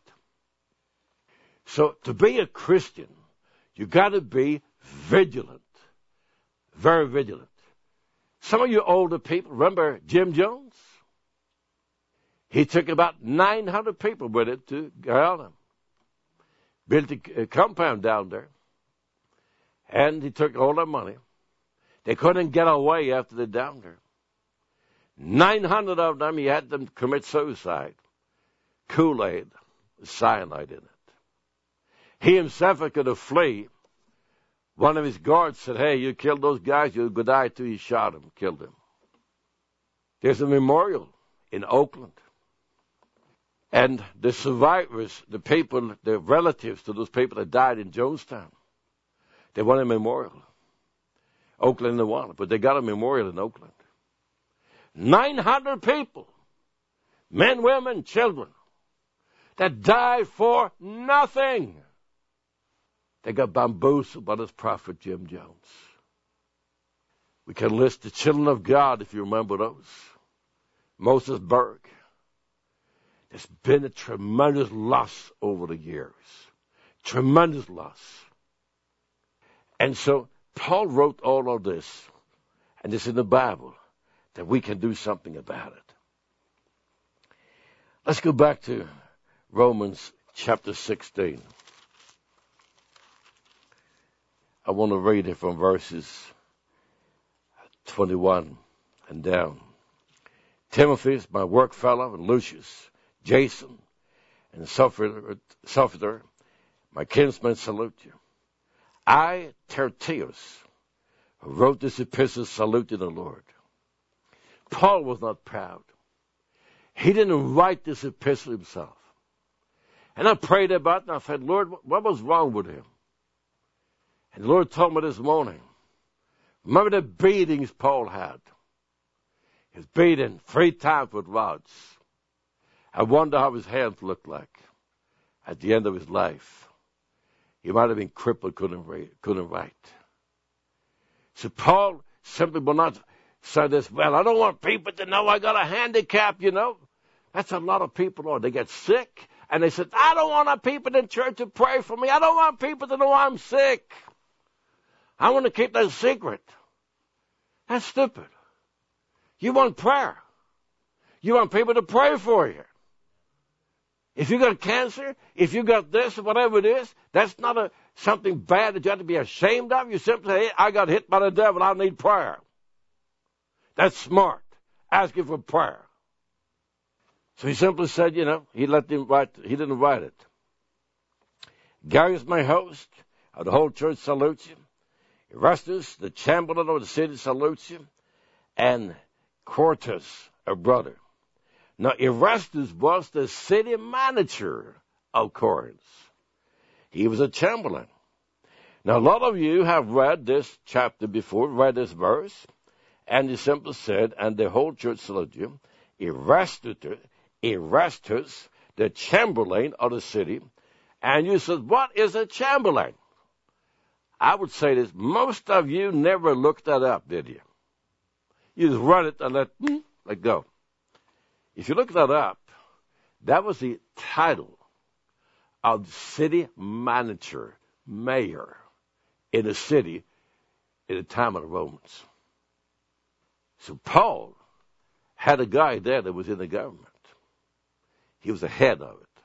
So to be a Christian, you got to be vigilant, very vigilant. Some of you older people remember Jim Jones? He took about nine hundred people with it to Guyana. Built a compound down there. And he took all their money. They couldn't get away after they down there. nine hundred of them, he had them commit suicide. Kool-Aid, cyanide in it. He himself could have flee. One of his guards said, hey, you killed those guys, you'll go die too. He shot him, killed him. There's a memorial in Oakland. And the survivors, the people, the relatives to those people that died in Jonestown, they want a memorial. Oakland they want it, but they got a memorial in Oakland. nine hundred people, men, women, children, that died for nothing. They got bamboozled by this prophet Jim Jones. We can list the children of God, if you remember those. Moses Berg. There's been a tremendous loss over the years. Tremendous loss. And so Paul wrote all of this, and it's in the Bible, that we can do something about it. Let's go back to Romans chapter sixteen. I want to read it from verses twenty-one and down. Timothy, my work fellow, and Lucius, Jason, and Sophater, my kinsmen, salute you. I, Tertius, who wrote this epistle, salute you, the Lord. Paul was not proud. He didn't write this epistle himself. And I prayed about it, and I said, Lord, what was wrong with him? And the Lord told me this morning, remember the beatings Paul had? He was beaten three times with rods. I wonder how his hands looked like at the end of his life. He might have been crippled, couldn't write. Couldn't write. So Paul simply will not say this, well, I don't want people to know I got a handicap, you know. That's a lot of people, Lord. They get sick, and they said, I don't want people in church to pray for me. I don't want people to know I'm sick. I want to keep that secret. That's stupid. You want prayer. You want people to pray for you. If you got cancer, if you got this, whatever it is, that's not a, something bad that you have to be ashamed of. You simply say, hey, I got hit by the devil, I need prayer. That's smart. Asking for prayer. So he simply said, you know, he let them write, he didn't write it. Gaius, my host, of the whole church salutes you. Erastus, the chamberlain of the city, salutes you. And Quartus, a brother. Now, Erastus was the city manager of Corinth. He was a chamberlain. Now, a lot of you have read this chapter before, read this verse, and he simply said, and the whole church salutes you, Erastus, Erastus, the chamberlain of the city. And you said, what is a chamberlain? I would say this, most of you never looked that up, did you? You just run it and let, let go. If you look that up, that was the title of city manager, mayor in a city in the time of the Romans. So Paul had a guy there that was in the government. He was the head of it.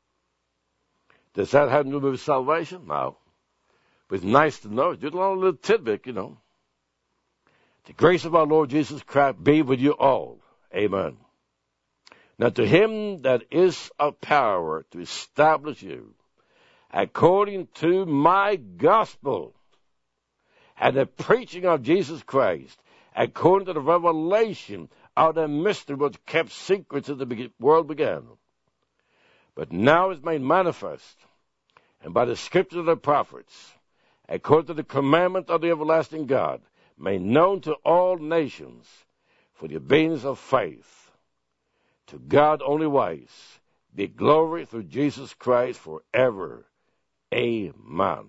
Does that have to do with salvation? No. But it's nice to know. Just a little tidbit, you know. The grace of our Lord Jesus Christ be with you all. Amen. Now to him that is of power to establish you according to my gospel and the preaching of Jesus Christ, according to the revelation of the mystery which kept secret since the world began, but now is made manifest, and by the scriptures of the prophets, according to the commandment of the everlasting God, made known to all nations for the obedience of faith. To God only wise, be glory through Jesus Christ forever. Amen.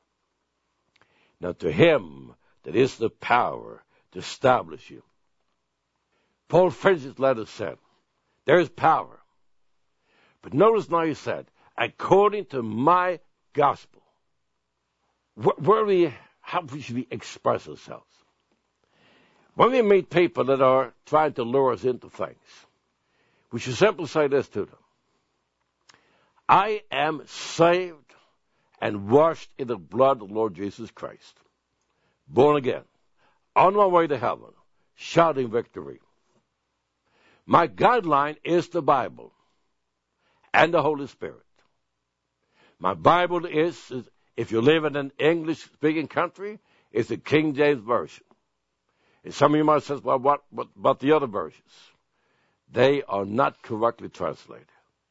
Now to him that is the power to establish you. Paul finished his letter said, there is power. But notice now he said, according to my gospel. Where, where we, how should we express ourselves? When we meet people that are trying to lure us into things, we should simply say this to them. I am saved and washed in the blood of the Lord Jesus Christ. Born again. On my way to heaven. Shouting victory. My guideline is the Bible and the Holy Spirit. My Bible is, is if you live in an English-speaking country, it's the King James Version. And some of you might say, well, what, what about the other versions? They are not correctly translated.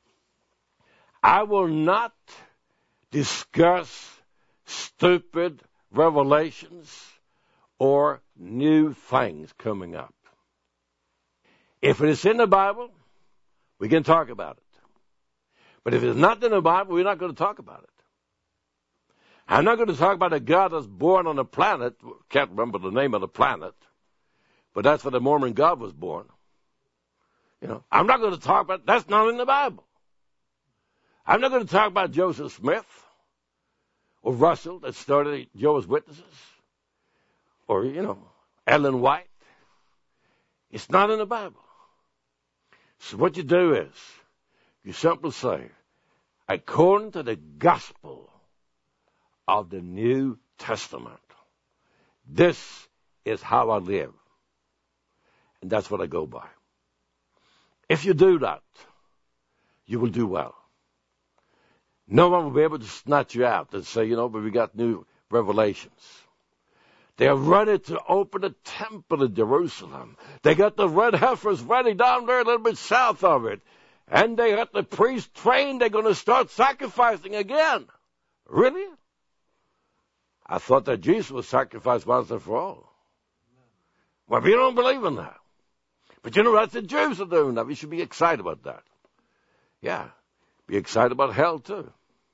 I will not discuss stupid revelations or new things coming up. If it is in the Bible, we can talk about it. But if it's not in the Bible, we're not going to talk about it. I'm not going to talk about a God that's born on a planet. Can't remember the name of the planet. But that's where the Mormon God was born. You know, I'm not going to talk about, that's not in the Bible. I'm not going to talk about Joseph Smith or Russell that started Jehovah's Witnesses or, you know, Ellen White. It's not in the Bible. So what you do is you simply say, according to the gospel of the New Testament, this is how I live. And that's what I go by. If you do that, you will do well. No one will be able to snatch you out and say, you know, but we got new revelations. They are ready to open a temple in Jerusalem. They got the red heifers ready down there a little bit south of it. And they got the priests trained. They're going to start sacrificing again. Really? I thought that Jesus was sacrificed once and for all. Well, we don't believe in that. But you know, that's the Jews are doing that. We should be excited about that. Yeah. Be excited about hell too.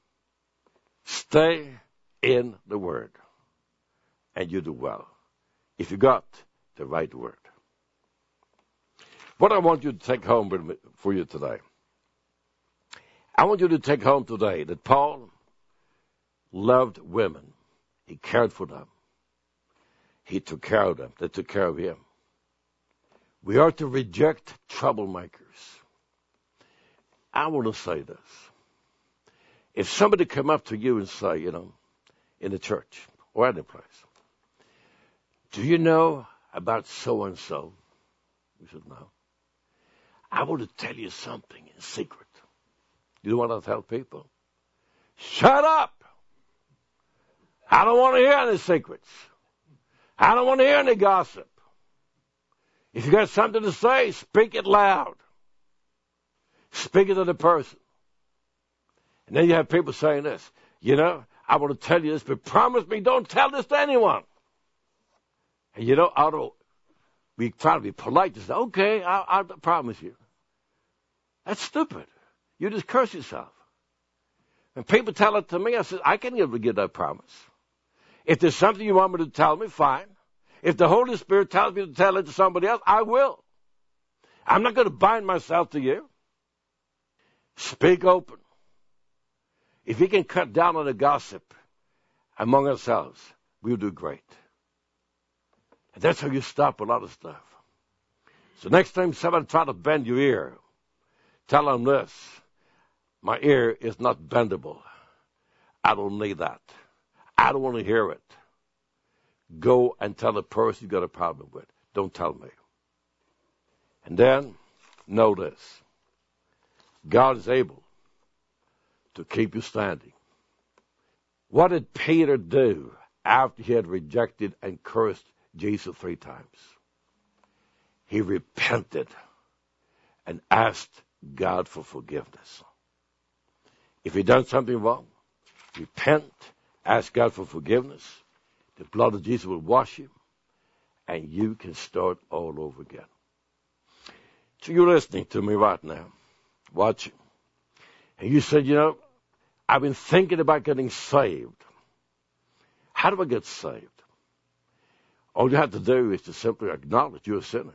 Stay in the Word. And you do well. If you got the right Word. What I want you to take home with me, for you today. I want you to take home today that Paul loved women. He cared for them. He took care of them. They took care of him. We are to reject troublemakers. I want to say this. If somebody come up to you and say, you know, in the church or any place, do you know about so-and-so? You said, no. I want to tell you something in secret. You don't want to tell people? Shut up! I don't want to hear any secrets. I don't want to hear any gossip. If you got something to say, speak it loud. Speak it to the person. And then you have people saying this, you know, I want to tell you this, but promise me don't tell this to anyone. And you know, out of, we try to be polite to say, okay, I, I promise you. That's stupid. You just curse yourself. And people tell it to me, I said, I can't even give that promise. If there's something you want me to tell me, fine. If the Holy Spirit tells me to tell it to somebody else, I will. I'm not going to bind myself to you. Speak open. If we can cut down on the gossip among ourselves, we'll do great. And that's how you stop a lot of stuff. So next time somebody tries to bend your ear, tell them this. My ear is not bendable. I don't need that. I don't want to hear it. Go and tell the person you got a problem with. Don't tell me. And then, know this. God is able to keep you standing. What did Peter do after he had rejected and cursed Jesus three times? He repented and asked God for forgiveness. If he done something wrong, repent, ask God for forgiveness. The blood of Jesus will wash you, and you can start all over again. So you're listening to me right now, watching. And you said, you know, I've been thinking about getting saved. How do I get saved? All you have to do is to simply acknowledge you're a sinner.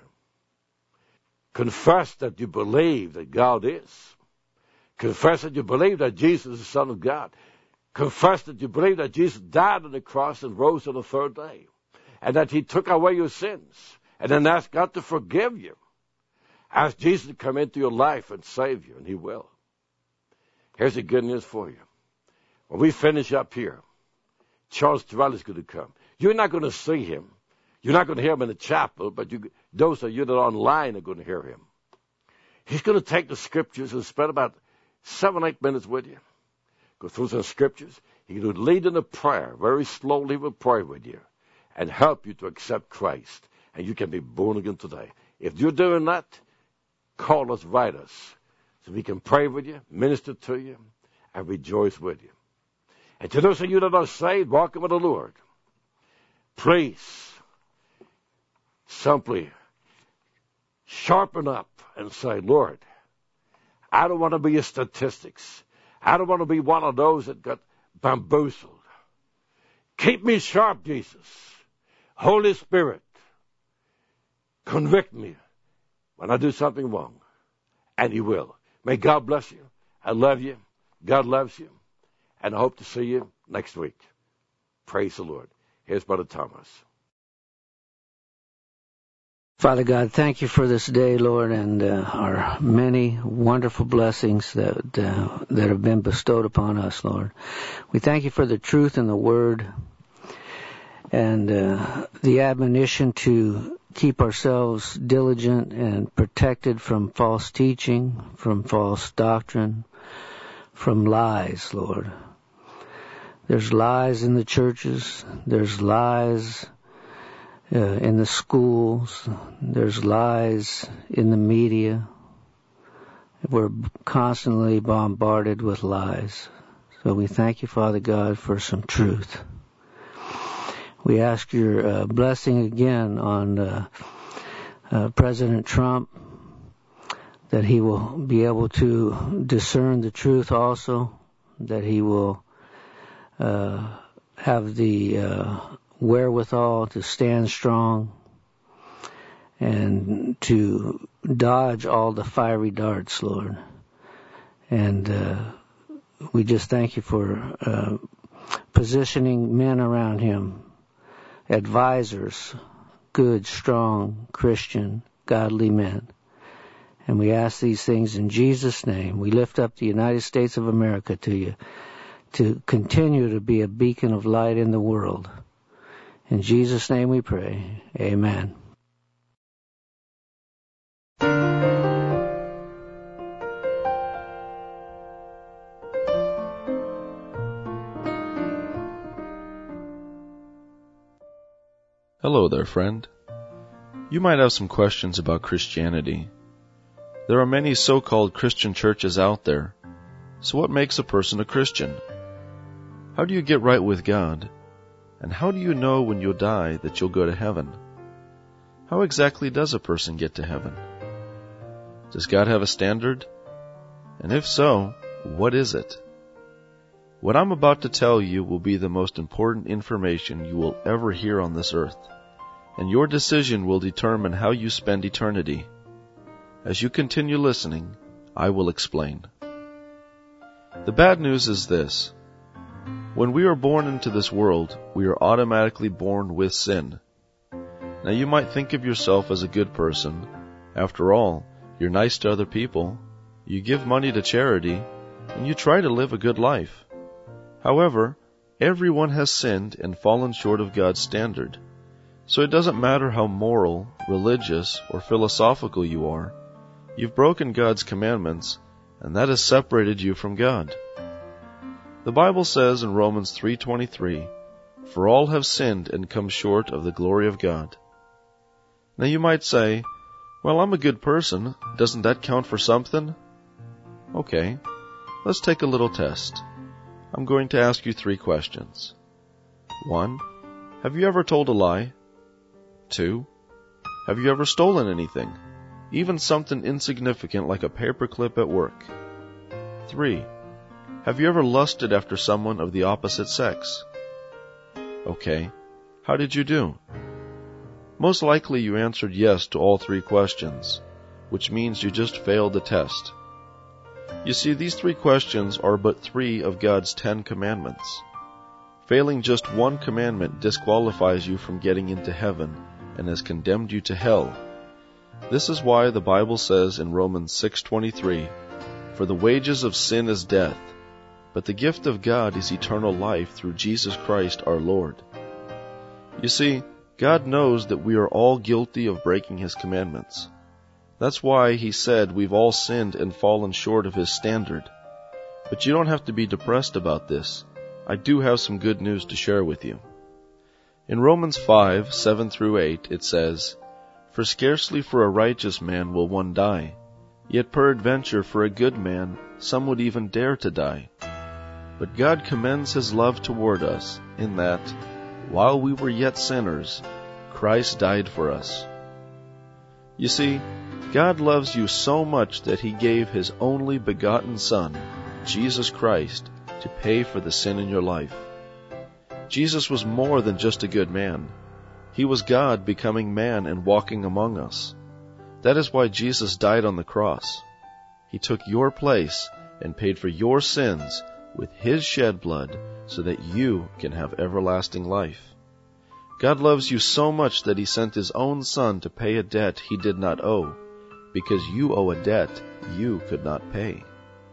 Confess that you believe that God is. Confess that you believe that Jesus is the Son of God. Confess that you believe that Jesus died on the cross and rose on the third day. And that he took away your sins. And then ask God to forgive you. Ask Jesus to come into your life and save you, and he will. Here's the good news for you. When we finish up here, Charles Terrell is going to come. You're not going to see him. You're not going to hear him in the chapel, but you, those of you that are online are going to hear him. He's going to take the scriptures and spend about seven, eight minutes with you. Go through some scriptures. He will lead in a prayer. Very slowly will pray with you and help you to accept Christ. And you can be born again today. If you're doing that, call us, write us, so we can pray with you, minister to you, and rejoice with you. And to those of you that are saved, walking with the Lord, please simply sharpen up and say, Lord, I don't want to be a statistics. I don't want to be one of those that got bamboozled. Keep me sharp, Jesus. Holy Spirit, convict me when I do something wrong. And he will. May God bless you. I love you. God loves you. And I hope to see you next week. Praise the Lord. Here's Brother Thomas. Father God, thank you for this day, Lord, and uh, our many wonderful blessings that uh, that have been bestowed upon us, Lord. We thank you for the truth in the Word and uh, the admonition to keep ourselves diligent and protected from false teaching, from false doctrine, from lies, Lord. There's lies in the churches. There's lies Uh, in the schools. There's lies in the media. We're constantly bombarded with lies. So we thank you, Father God, for some truth. We ask your uh, blessing again on uh, uh, President Trump, that he will be able to discern the truth also, that he will uh, have the uh, wherewithal to stand strong and to dodge all the fiery darts, Lord. And uh, we just thank you for uh, positioning men around him, advisors, good, strong, Christian, godly men. And we ask these things in Jesus' name. We lift up the United States of America to you, to continue to be a beacon of light in the world. In Jesus' name we pray. Amen. Hello there, friend. You might have some questions about Christianity. There are many so-called Christian churches out there. So what makes a person a Christian? How do you get right with God? And how do you know when you'll die that you'll go to heaven? How exactly does a person get to heaven? Does God have a standard? And if so, what is it? What I'm about to tell you will be the most important information you will ever hear on this earth, and your decision will determine how you spend eternity. As you continue listening, I will explain. The bad news is this. When we are born into this world, we are automatically born with sin. Now you might think of yourself as a good person. After all, you're nice to other people, you give money to charity, and you try to live a good life. However, everyone has sinned and fallen short of God's standard. So it doesn't matter how moral, religious, or philosophical you are, you've broken God's commandments, and that has separated you from God. The Bible says in Romans three twenty-three, "For all have sinned and come short of the glory of God." Now you might say, well, I'm a good person. Doesn't that count for something? Okay, let's take a little test. I'm going to ask you three questions. One, have you ever told a lie? Two, have you ever stolen anything? Even something insignificant like a paperclip at work. Three, have you ever lusted after someone of the opposite sex? Okay, how did you do? Most likely you answered yes to all three questions, which means you just failed the test. You see, these three questions are but three of God's Ten Commandments. Failing just one commandment disqualifies you from getting into heaven and has condemned you to hell. This is why the Bible says in Romans six twenty-three, "For the wages of sin is death, but the gift of God is eternal life through Jesus Christ our Lord." You see, God knows that we are all guilty of breaking His commandments. That's why He said we've all sinned and fallen short of His standard. But you don't have to be depressed about this. I do have some good news to share with you. In Romans five, seven through eight, it says, "For scarcely for a righteous man will one die, yet peradventure for a good man some would even dare to die. But God commends His love toward us, in that, while we were yet sinners, Christ died for us." You see, God loves you so much that He gave His only begotten Son, Jesus Christ, to pay for the sin in your life. Jesus was more than just a good man. He was God becoming man and walking among us. That is why Jesus died on the cross. He took your place and paid for your sins with His shed blood so that you can have everlasting life. God loves you so much that He sent His own Son to pay a debt He did not owe, because you owe a debt you could not pay.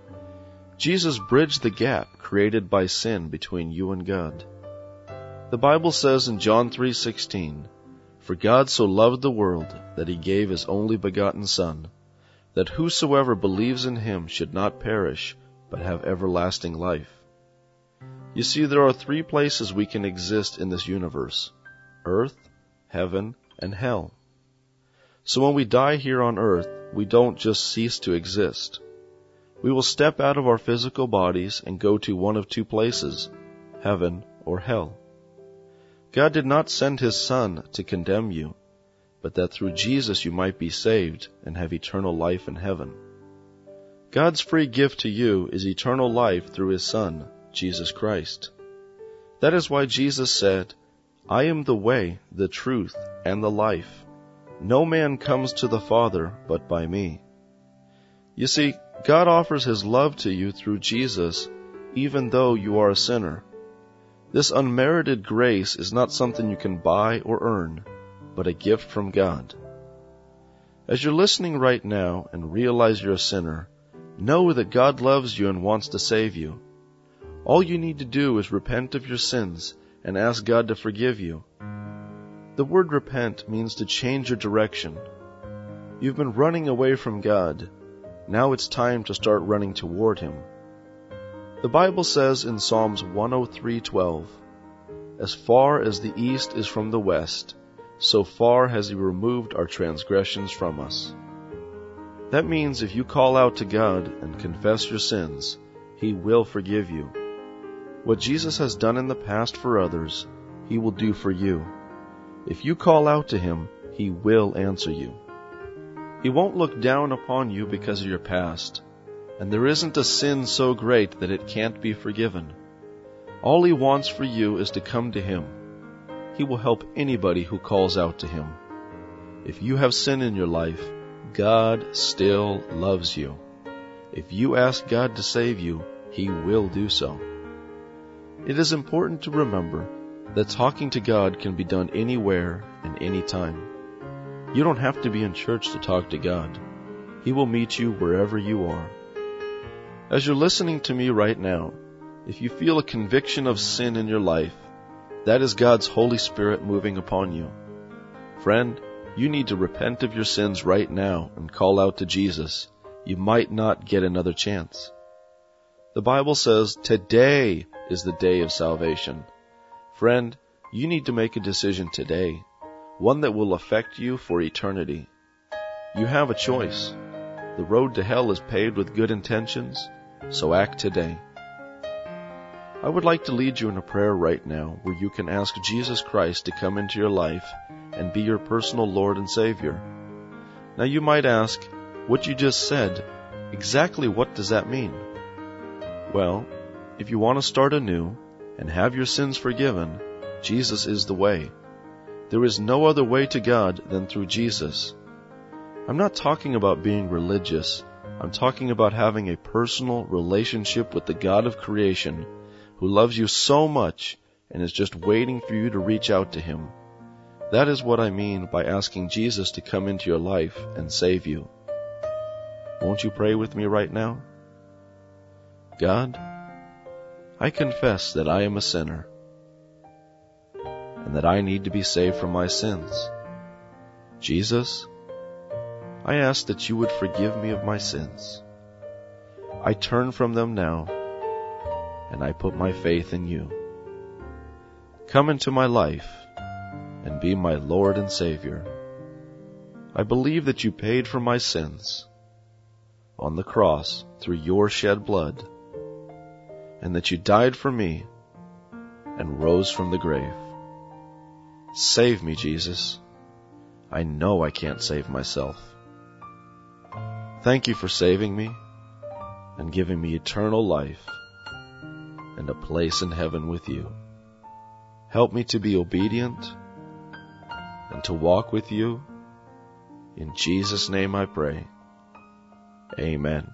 Jesus bridged the gap created by sin between you and God. The Bible says in John three sixteen, "For God so loved the world that He gave His only begotten Son, that whosoever believes in Him should not perish, but have everlasting life." You see, there are three places we can exist in this universe: earth, heaven, and hell. So when we die here on earth, we don't just cease to exist. We will step out of our physical bodies and go to one of two places, heaven or hell. God did not send His Son to condemn you, but that through Jesus you might be saved and have eternal life in heaven. God's free gift to you is eternal life through His Son, Jesus Christ. That is why Jesus said, "I am the way, the truth, and the life. No man comes to the Father but by me." You see, God offers His love to you through Jesus, even though you are a sinner. This unmerited grace is not something you can buy or earn, but a gift from God. As you're listening right now and realize you're a sinner, know that God loves you and wants to save you. All you need to do is repent of your sins and ask God to forgive you. The word repent means to change your direction. You've been running away from God. Now it's time to start running toward Him. The Bible says in Psalms one oh three twelve, "As far as the east is from the west, so far has He removed our transgressions from us." That means if you call out to God and confess your sins, He will forgive you. What Jesus has done in the past for others, He will do for you. If you call out to Him, He will answer you. He won't look down upon you because of your past, and there isn't a sin so great that it can't be forgiven. All He wants for you is to come to Him. He will help anybody who calls out to Him. If you have sin in your life, God still loves you. If you ask God to save you, He will do so. It is important to remember that talking to God can be done anywhere and anytime. You don't have to be in church to talk to God. He will meet you wherever you are. As you're listening to me right now, if you feel a conviction of sin in your life, that is God's Holy Spirit moving upon you. Friend, you need to repent of your sins right now and call out to Jesus. You might not get another chance. The Bible says today is the day of salvation. Friend, you need to make a decision today, one that will affect you for eternity. You have a choice. The road to hell is paved with good intentions, so act today. I would like to lead you in a prayer right now where you can ask Jesus Christ to come into your life and be your personal Lord and Savior. Now you might ask, what you just said, exactly what does that mean? Well, if you want to start anew and have your sins forgiven, Jesus is the way. There is no other way to God than through Jesus. I'm not talking about being religious. I'm talking about having a personal relationship with the God of creation who loves you so much and is just waiting for you to reach out to Him. That is what I mean by asking Jesus to come into your life and save you. Won't you pray with me right now? God, I confess that I am a sinner and that I need to be saved from my sins. Jesus, I ask that you would forgive me of my sins. I turn from them now, and I put my faith in you. Come into my life and be my Lord and Savior. I believe that you paid for my sins on the cross through your shed blood, and that you died for me and rose from the grave. Save me, Jesus. I know I can't save myself. Thank you for saving me and giving me eternal life and a place in heaven with you. Help me to be obedient and to walk with you. In Jesus' name I pray. Amen.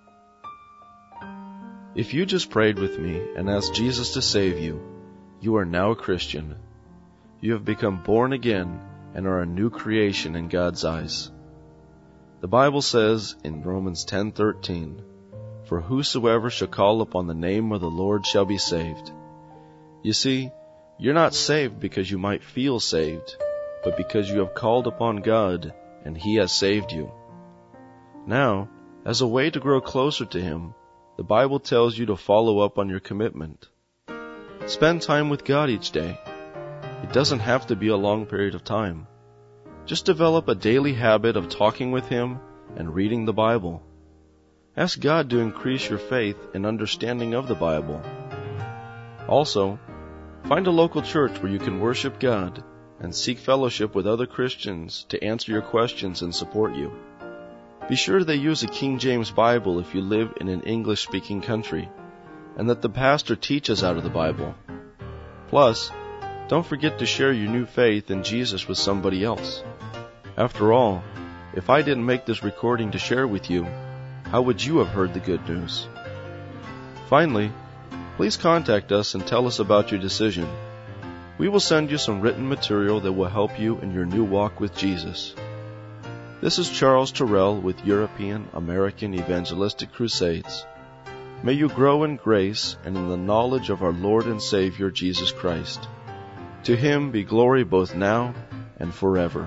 If you just prayed with me and asked Jesus to save you, you are now a Christian. You have become born again and are a new creation in God's eyes. The Bible says in Romans ten thirteen, "For whosoever shall call upon the name of the Lord shall be saved." You see, you're not saved because you might feel saved, but because you have called upon God and He has saved you. Now, as a way to grow closer to Him, the Bible tells you to follow up on your commitment. Spend time with God each day. It doesn't have to be a long period of time. Just develop a daily habit of talking with Him and reading the Bible. Ask God to increase your faith and understanding of the Bible. Also, find a local church where you can worship God and seek fellowship with other Christians to answer your questions and support you. Be sure they use a King James Bible if you live in an English-speaking country, and that the pastor teaches out of the Bible. Plus, don't forget to share your new faith in Jesus with somebody else. After all, if I didn't make this recording to share with you, how would you have heard the good news? Finally, please contact us and tell us about your decision. We will send you some written material that will help you in your new walk with Jesus. This is Charles Terrell with European American Evangelistic Crusades. May you grow in grace and in the knowledge of our Lord and Savior Jesus Christ. To Him be glory both now and forever.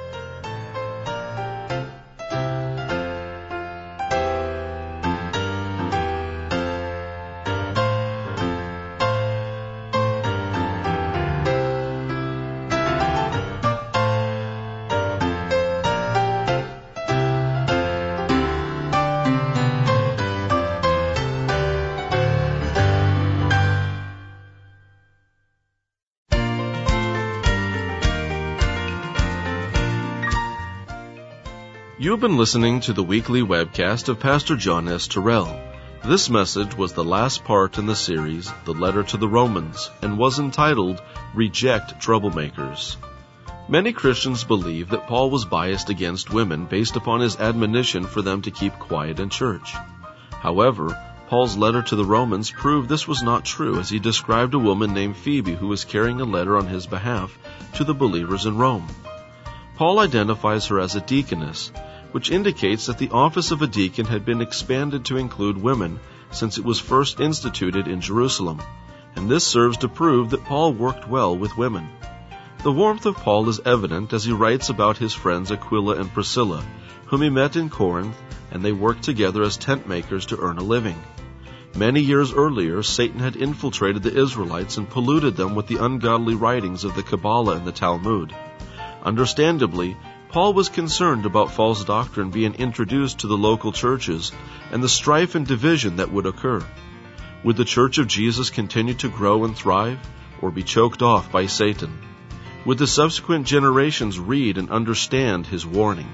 You have been listening to the weekly webcast of Pastor John S. Terrell. This message was the last part in the series, The Letter to the Romans, and was entitled, Reject Troublemakers. Many Christians believe that Paul was biased against women based upon his admonition for them to keep quiet in church. However, Paul's letter to the Romans proved this was not true, as he described a woman named Phoebe who was carrying a letter on his behalf to the believers in Rome. Paul identifies her as a deaconess, which indicates that the office of a deacon had been expanded to include women since it was first instituted in Jerusalem, and this serves to prove that Paul worked well with women. The warmth of Paul is evident as he writes about his friends Aquila and Priscilla, whom he met in Corinth, and they worked together as tent makers to earn a living. Many years earlier, Satan had infiltrated the Israelites and polluted them with the ungodly writings of the Kabbalah and the Talmud. Understandably, Paul was concerned about false doctrine being introduced to the local churches and the strife and division that would occur. Would the Church of Jesus continue to grow and thrive, or be choked off by Satan? Would the subsequent generations read and understand his warning?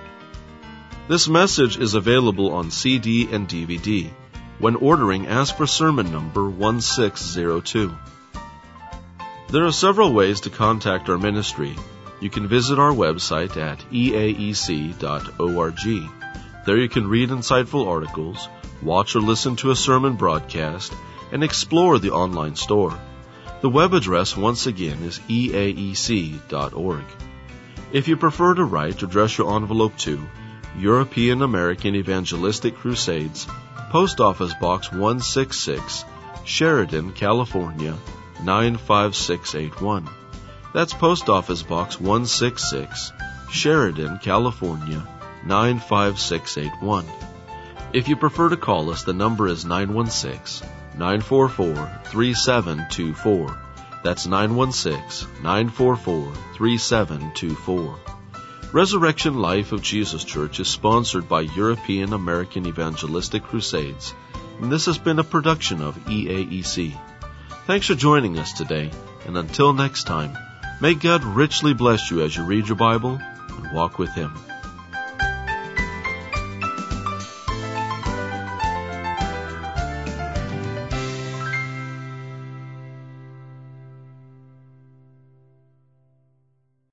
This message is available on C D and D V D. When ordering, ask for sermon number one six zero two. There are several ways to contact our ministry. You can visit our website at e a e c dot org. There you can read insightful articles, watch or listen to a sermon broadcast, and explore the online store. The web address once again is e a e c dot org. If you prefer to write, address your envelope to European American Evangelistic Crusades, Post Office Box one sixty-six, Sheridan, California, nine five six eight one. That's Post Office Box one sixty-six, Sheridan, California, nine five six eight one. If you prefer to call us, the number is nine one six, nine four four, three seven two four. That's nine one six, nine four four, three seven two four. Resurrection Life of Jesus Church is sponsored by European American Evangelistic Crusades, and this has been a production of E A E C. Thanks for joining us today, and until next time, may God richly bless you as you read your Bible and walk with Him.